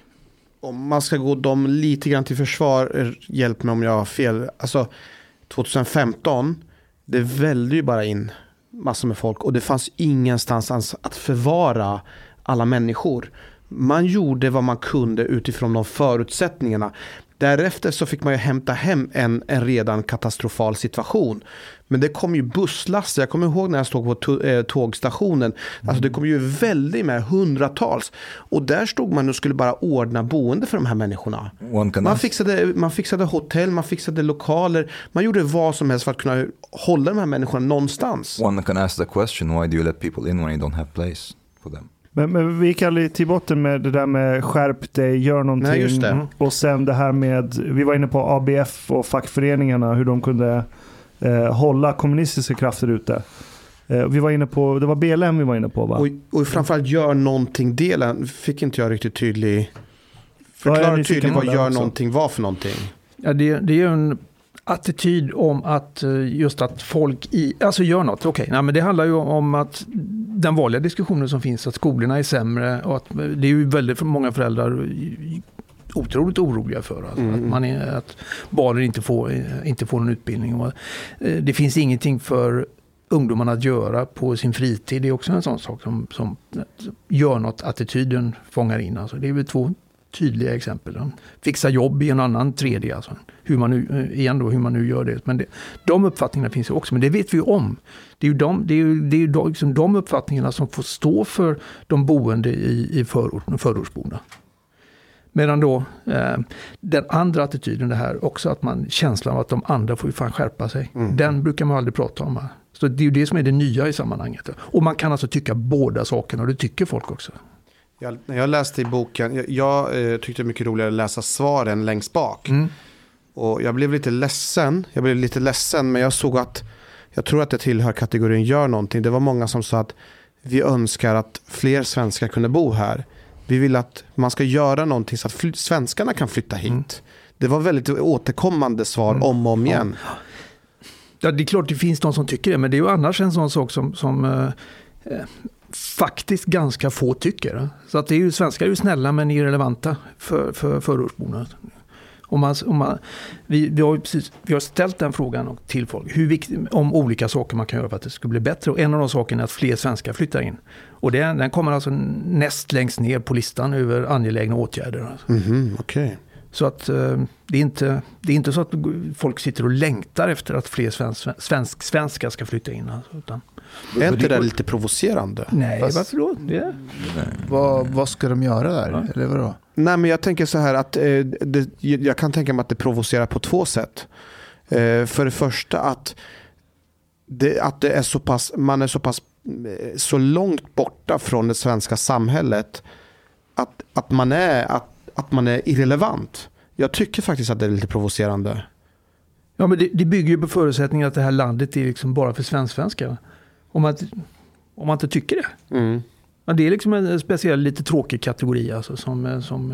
Om man ska gå dem lite grann till försvar, hjälp mig om jag har fel. Alltså tjugohundrafemton, det välde ju bara in massor med folk och det fanns ingenstans att förvara alla människor. Man gjorde vad man kunde utifrån de förutsättningarna. Därefter så fick man ju hämta hem en, en redan katastrofal situation. Men det kom ju busslaster. Jag kommer ihåg när jag stod på to- äh, tågstationen. Alltså det kom ju väldigt med hundratals. Och där stod man och skulle bara ordna boende för de här människorna. Man fixade, man fixade hotell, man fixade lokaler. Man gjorde vad som helst för att kunna hålla de här människorna någonstans. One can ask the question, why do you let people in when you don't have place for them? Men, men vi kan lite till botten med det där med skärp dig, gör någonting. Nej, just det. Och sen det här med, vi var inne på A B F och fackföreningarna, hur de kunde eh, hålla kommunistiska krafter ute. Eh, vi var inne på, det var B L M vi var inne på, va? Och, och framförallt gör någonting delen, fick inte jag riktigt tydlig. Förklara tydligt vad gör också. Någonting var för någonting. Ja, det, det är ju en attityd om att just att folk i, alltså gör något. Okej, okay, men det handlar ju om att den vanliga diskussionen som finns, att skolorna är sämre och att det är ju väldigt många föräldrar otroligt oroliga för. Alltså, Mm. att, man är, att barnen inte får, inte får någon utbildning. Och, eh, det finns ingenting för ungdomarna att göra på sin fritid. Det är också en sån sak som, som gör något, attityden fångar in. Alltså, det är väl två tydliga exempel. Fixa jobb i en annan tredje. Alltså. Hur man nu, igen då, hur man nu gör det. Men det, de uppfattningarna finns ju också. Men det vet vi ju om. Det är ju de, det är ju, det är ju de, liksom de uppfattningarna som får stå för de boende i, i förorten, förortsborna. Medan då eh, den andra attityden, det här också att man känslan av att de andra får ju fan skärpa sig. Mm. Den brukar man aldrig prata om. Va? Så det är ju det som är det nya i sammanhanget. Och man kan alltså tycka båda sakerna, och det tycker folk också. Jag, när jag läste i boken, jag, jag eh, tyckte det var mycket roligare att läsa svaren längst bak. Mm. Och jag blev lite ledsen, jag blev lite ledsen, men jag såg att, jag tror att det tillhör kategorin gör någonting. Det var många som sa att vi önskar att fler svenskar kunde bo här. Vi vill att man ska göra någonting så att fly- svenskarna kan flytta hit. Mm. Det var väldigt återkommande svar mm. om och om igen. Ja, det är klart det finns de som tycker det, men det är ju annars en sån sak som, som eh, faktiskt ganska få tycker. Så att det är ju, svenskar är ju snälla men irrelevanta för, för förortsborna. Om man, om man, vi, vi, har precis, vi har ställt den frågan till folk hur viktigt, om olika saker man kan göra för att det ska bli bättre. Och en av de sakerna är att fler svenskar flyttar in. Och det, den kommer alltså näst längst ner på listan över angelägna åtgärder. Mm-hmm, okay. Så att eh, det, är inte, det är inte så att folk sitter och längtar efter att fler svensk, svensk, svenskar ska flytta in. Alltså, utan, är inte det lite provocerande? Nej, Fast, varför då? Det. Vad, vad ska de göra där? Ja. Eller vadå? Nej, men jag tänker så här att eh, det, jag kan tänka mig att det provocerar på två sätt. Eh, för det första att det, att det är så pass, man är så pass eh, så långt borta från det svenska samhället att, att, man är, att, att man är irrelevant. Jag tycker faktiskt att det är lite provocerande. Ja, men det, det bygger ju på förutsättningen att det här landet är liksom bara för svensk-svenskar. Om man, om man inte tycker det. Mm. Ja, det är liksom en speciell, lite tråkig kategori alltså, som, som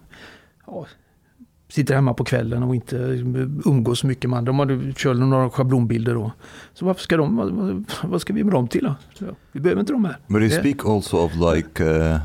ja, sitter hemma på kvällen och inte umgås så mycket med andra. De hade kört några schablonbilder då. Så varför ska de, vad, vad ska vi med dem till då? Så, vi behöver inte dem här. But you speak also of like, uh,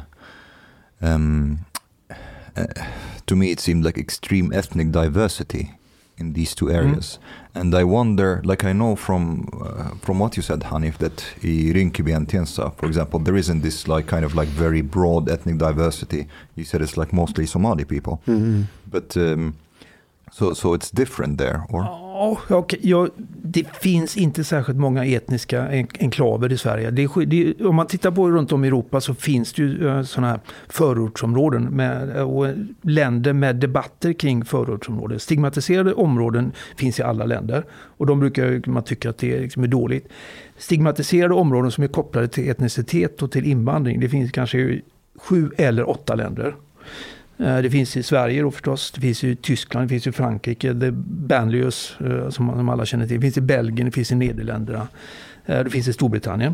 um, uh, to me it seemed like extreme ethnic diversity in these two areas. Mm. And I wonder, like I know from uh, from what you said, Hanif, that i Rinkeby and Tensta, for example, there isn't this like kind of like very broad ethnic diversity. You said it's like mostly Somali people, mm-hmm. but um, so so it's different there, or? Ja, okay. Ja, det finns inte särskilt många etniska enklaver i Sverige. Det är, det, om man tittar på runt om i Europa så finns det ju uh, sådana här förortsområden med, och länder med debatter kring förortsområden. Stigmatiserade områden finns i alla länder och de brukar man tycka att det är, liksom är dåligt. Stigmatiserade områden som är kopplade till etnicitet och till invandring, det finns kanske sju eller åtta länder. Det finns i Sverige då förstås, det finns i Tyskland, det finns i Frankrike, det Banlieues som alla känner till, det finns i Belgien, det finns i Nederländerna, det finns i Storbritannien.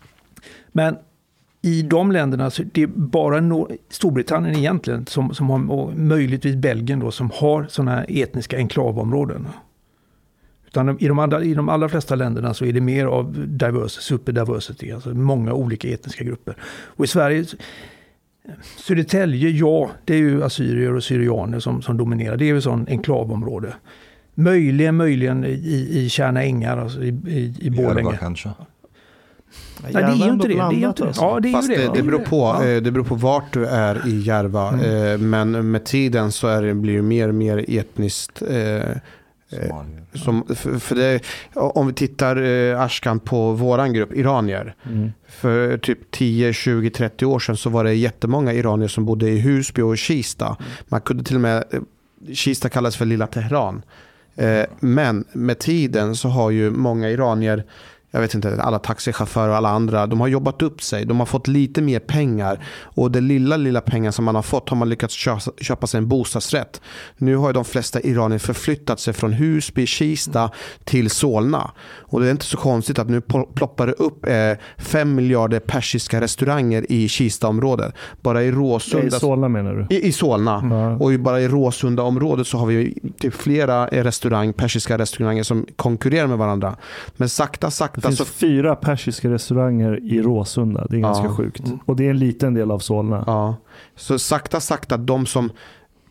Men i de länderna så det är bara no- Storbritannien egentligen som, som har, och möjligtvis Belgien då, som har sådana här etniska enklavområden. Utan i de, andra, i de allra flesta länderna så är det mer av diverse, superdiversity, alltså många olika etniska grupper. Och i Sverige Södertälje, ja, det är ju assyrier och syrianer som, som dominerar. Det är ju sån enklavområde. Möjligen, möjligen i, i Kärna ängar, alltså i, i, i Borlänge. Kanske. Nej, det är ju inte det. Det är ju inte det. Ja, det är Fast ju det. Det, det, beror på, ja. det beror på vart du är i Järva. Mm. Men med tiden så är det, blir det mer och mer etniskt. Eh, som, för, för det, om vi tittar eh, Ashkan på våran grupp iranier. Mm. För typ tio, tjugo, trettio år sedan så var det jättemånga iranier som bodde i Husby och Kista. Mm. Man kunde till och med, Kista kallas för Lilla Teheran. Eh, men med tiden så har ju många iranier, jag vet inte, alla taxichaufförer och alla andra, de har jobbat upp sig. De har fått lite mer pengar. Och det lilla, lilla pengar som man har fått har man lyckats köpa, köpa sig en bostadsrätt. Nu har ju de flesta iranier förflyttat sig från Husby, Kista till Solna. Och det är inte så konstigt att nu ploppar det upp eh, fem miljarder persiska restauranger i Kista-området. Bara i Råsunda... I Solna menar du? I, i Solna. Mm. Och bara i Råsunda-området så har vi typ flera restaurang, persiska restauranger som konkurrerar med varandra. Men sakta, sakta... Det finns alltså, fyra persiska restauranger i Råsunda. Det är ganska ja. sjukt. Och det är en liten del av Solna. Ja. Så sakta, sakta, de som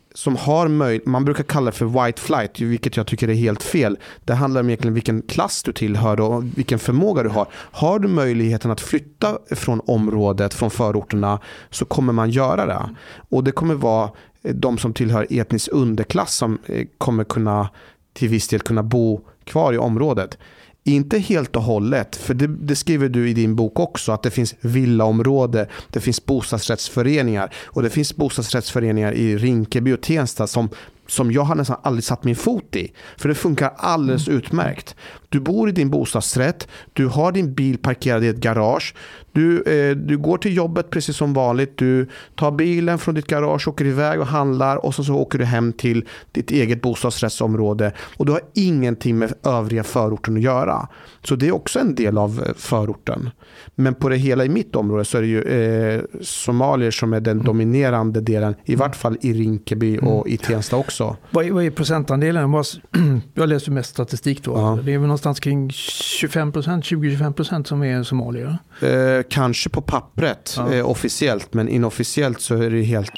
som har möjlighet, man brukar kalla det för white flight, vilket jag tycker är helt fel. Det handlar om egentligen vilken klass du tillhör och vilken förmåga du har. Har du möjligheten att flytta från området, från förorterna, så kommer man göra det. Och det kommer vara de som tillhör etnisk underklass som kommer kunna till viss del kunna bo kvar i området. Inte helt och hållet, för det, det skriver du i din bok också, att det finns villaområde, det finns bostadsrättsföreningar och det finns bostadsrättsföreningar i Rinkeby och Tensta som, som jag har nästan aldrig satt min fot i. För det funkar alldeles utmärkt. Du bor i din bostadsrätt, du har din bil parkerad i ett garage, du, eh, du går till jobbet precis som vanligt, du tar bilen från ditt garage, åker iväg och handlar och så, så åker du hem till ditt eget bostadsrättsområde och du har ingenting med övriga förorten att göra. Så det är också en del av förorten. Men på det hela i mitt område så är det ju eh, somalier som är den mm. dominerande delen, i vart fall i Rinkeby mm. och i Tensta också. Vad är, vad är procentandelen? Jag läser mest statistik då. Ja. Det är väl någonstans kring tjugofem procent, tjugo till tjugofem procent som är somalier. Eh, kanske på pappret ja. eh, officiellt, men inofficiellt så är det helt...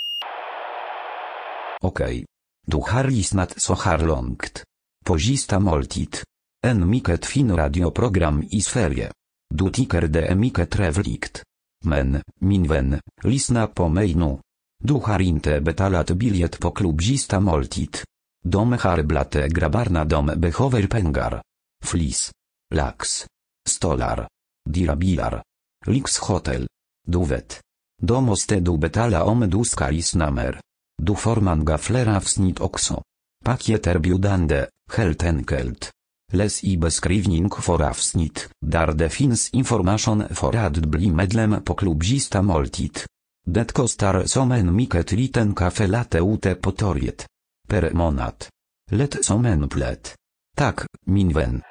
Okej. Okay. Du har lyssnat så här långt. På sista måltid. En mycket fin radioprogram i Sverige. Du tycker det är mycket trevligt. Men, min vän, lyssna på mig nu. Du har inte betalat biljett på klubb sista måltid. De har blate grabbarna de behöver pengar. Flis. Lax. Stolar. Dirabilar. Lyxhotel. Du vet. Då måste du betala om du ska lyssna mer. Du får många fler avsnitt också. Pakieterbjudande, helt enkelt. Läs i beskrivning för avsnitt, där det finns information för att bli medlem på klubb sista måltid. Det kostar som en mycket liten kaffe latte ute på torget. Per månad. Lätt som en plätt. Tack, min vän.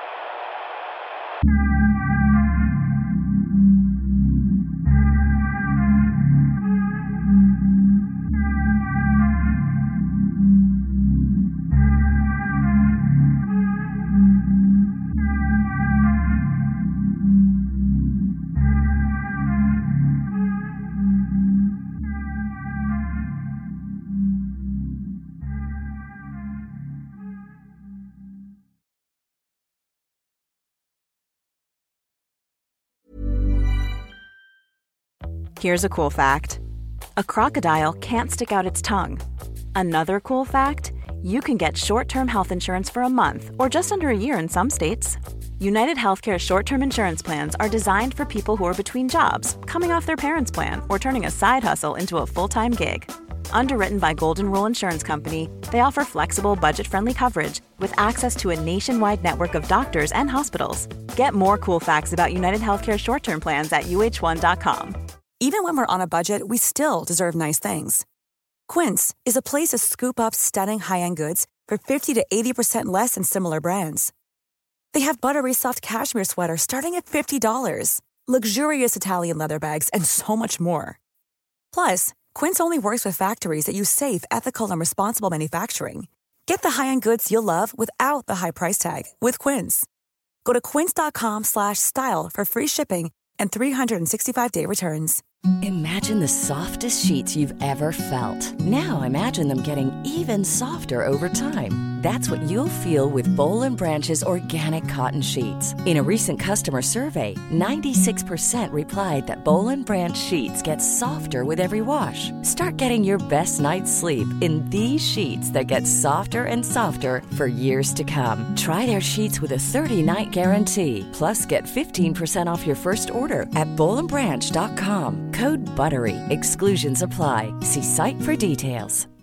Here's a cool fact. A crocodile can't stick out its tongue. Another cool fact, you can get short-term health insurance for a month or just under a year in some states. United Healthcare short-term insurance plans are designed for people who are between jobs, coming off their parents' plan, or turning a side hustle into a full-time gig. Underwritten by Golden Rule Insurance Company, they offer flexible, budget-friendly coverage with access to a nationwide network of doctors and hospitals. Get more cool facts about United Healthcare short-term plans at U H one dot com. Even when we're on a budget, we still deserve nice things. Quince is a place to scoop up stunning high-end goods for fifty to eighty percent less than similar brands. They have buttery soft cashmere sweaters starting at fifty dollars, luxurious Italian leather bags, and so much more. Plus, Quince only works with factories that use safe, ethical, and responsible manufacturing. Get the high-end goods you'll love without the high price tag with Quince. Go to quince dot com slash style for free shipping and three sixty-five day returns. Imagine the softest sheets you've ever felt. Now imagine them getting even softer over time. That's what you'll feel with Boll and Branch's organic cotton sheets. In a recent customer survey, ninety-six percent replied that Boll and Branch sheets get softer with every wash. Start getting your best night's sleep in these sheets that get softer and softer for years to come. Try their sheets with a thirty-night guarantee. Plus, get fifteen percent off your first order at boll and branch dot com. Code BUTTERY. Exclusions apply. See site for details.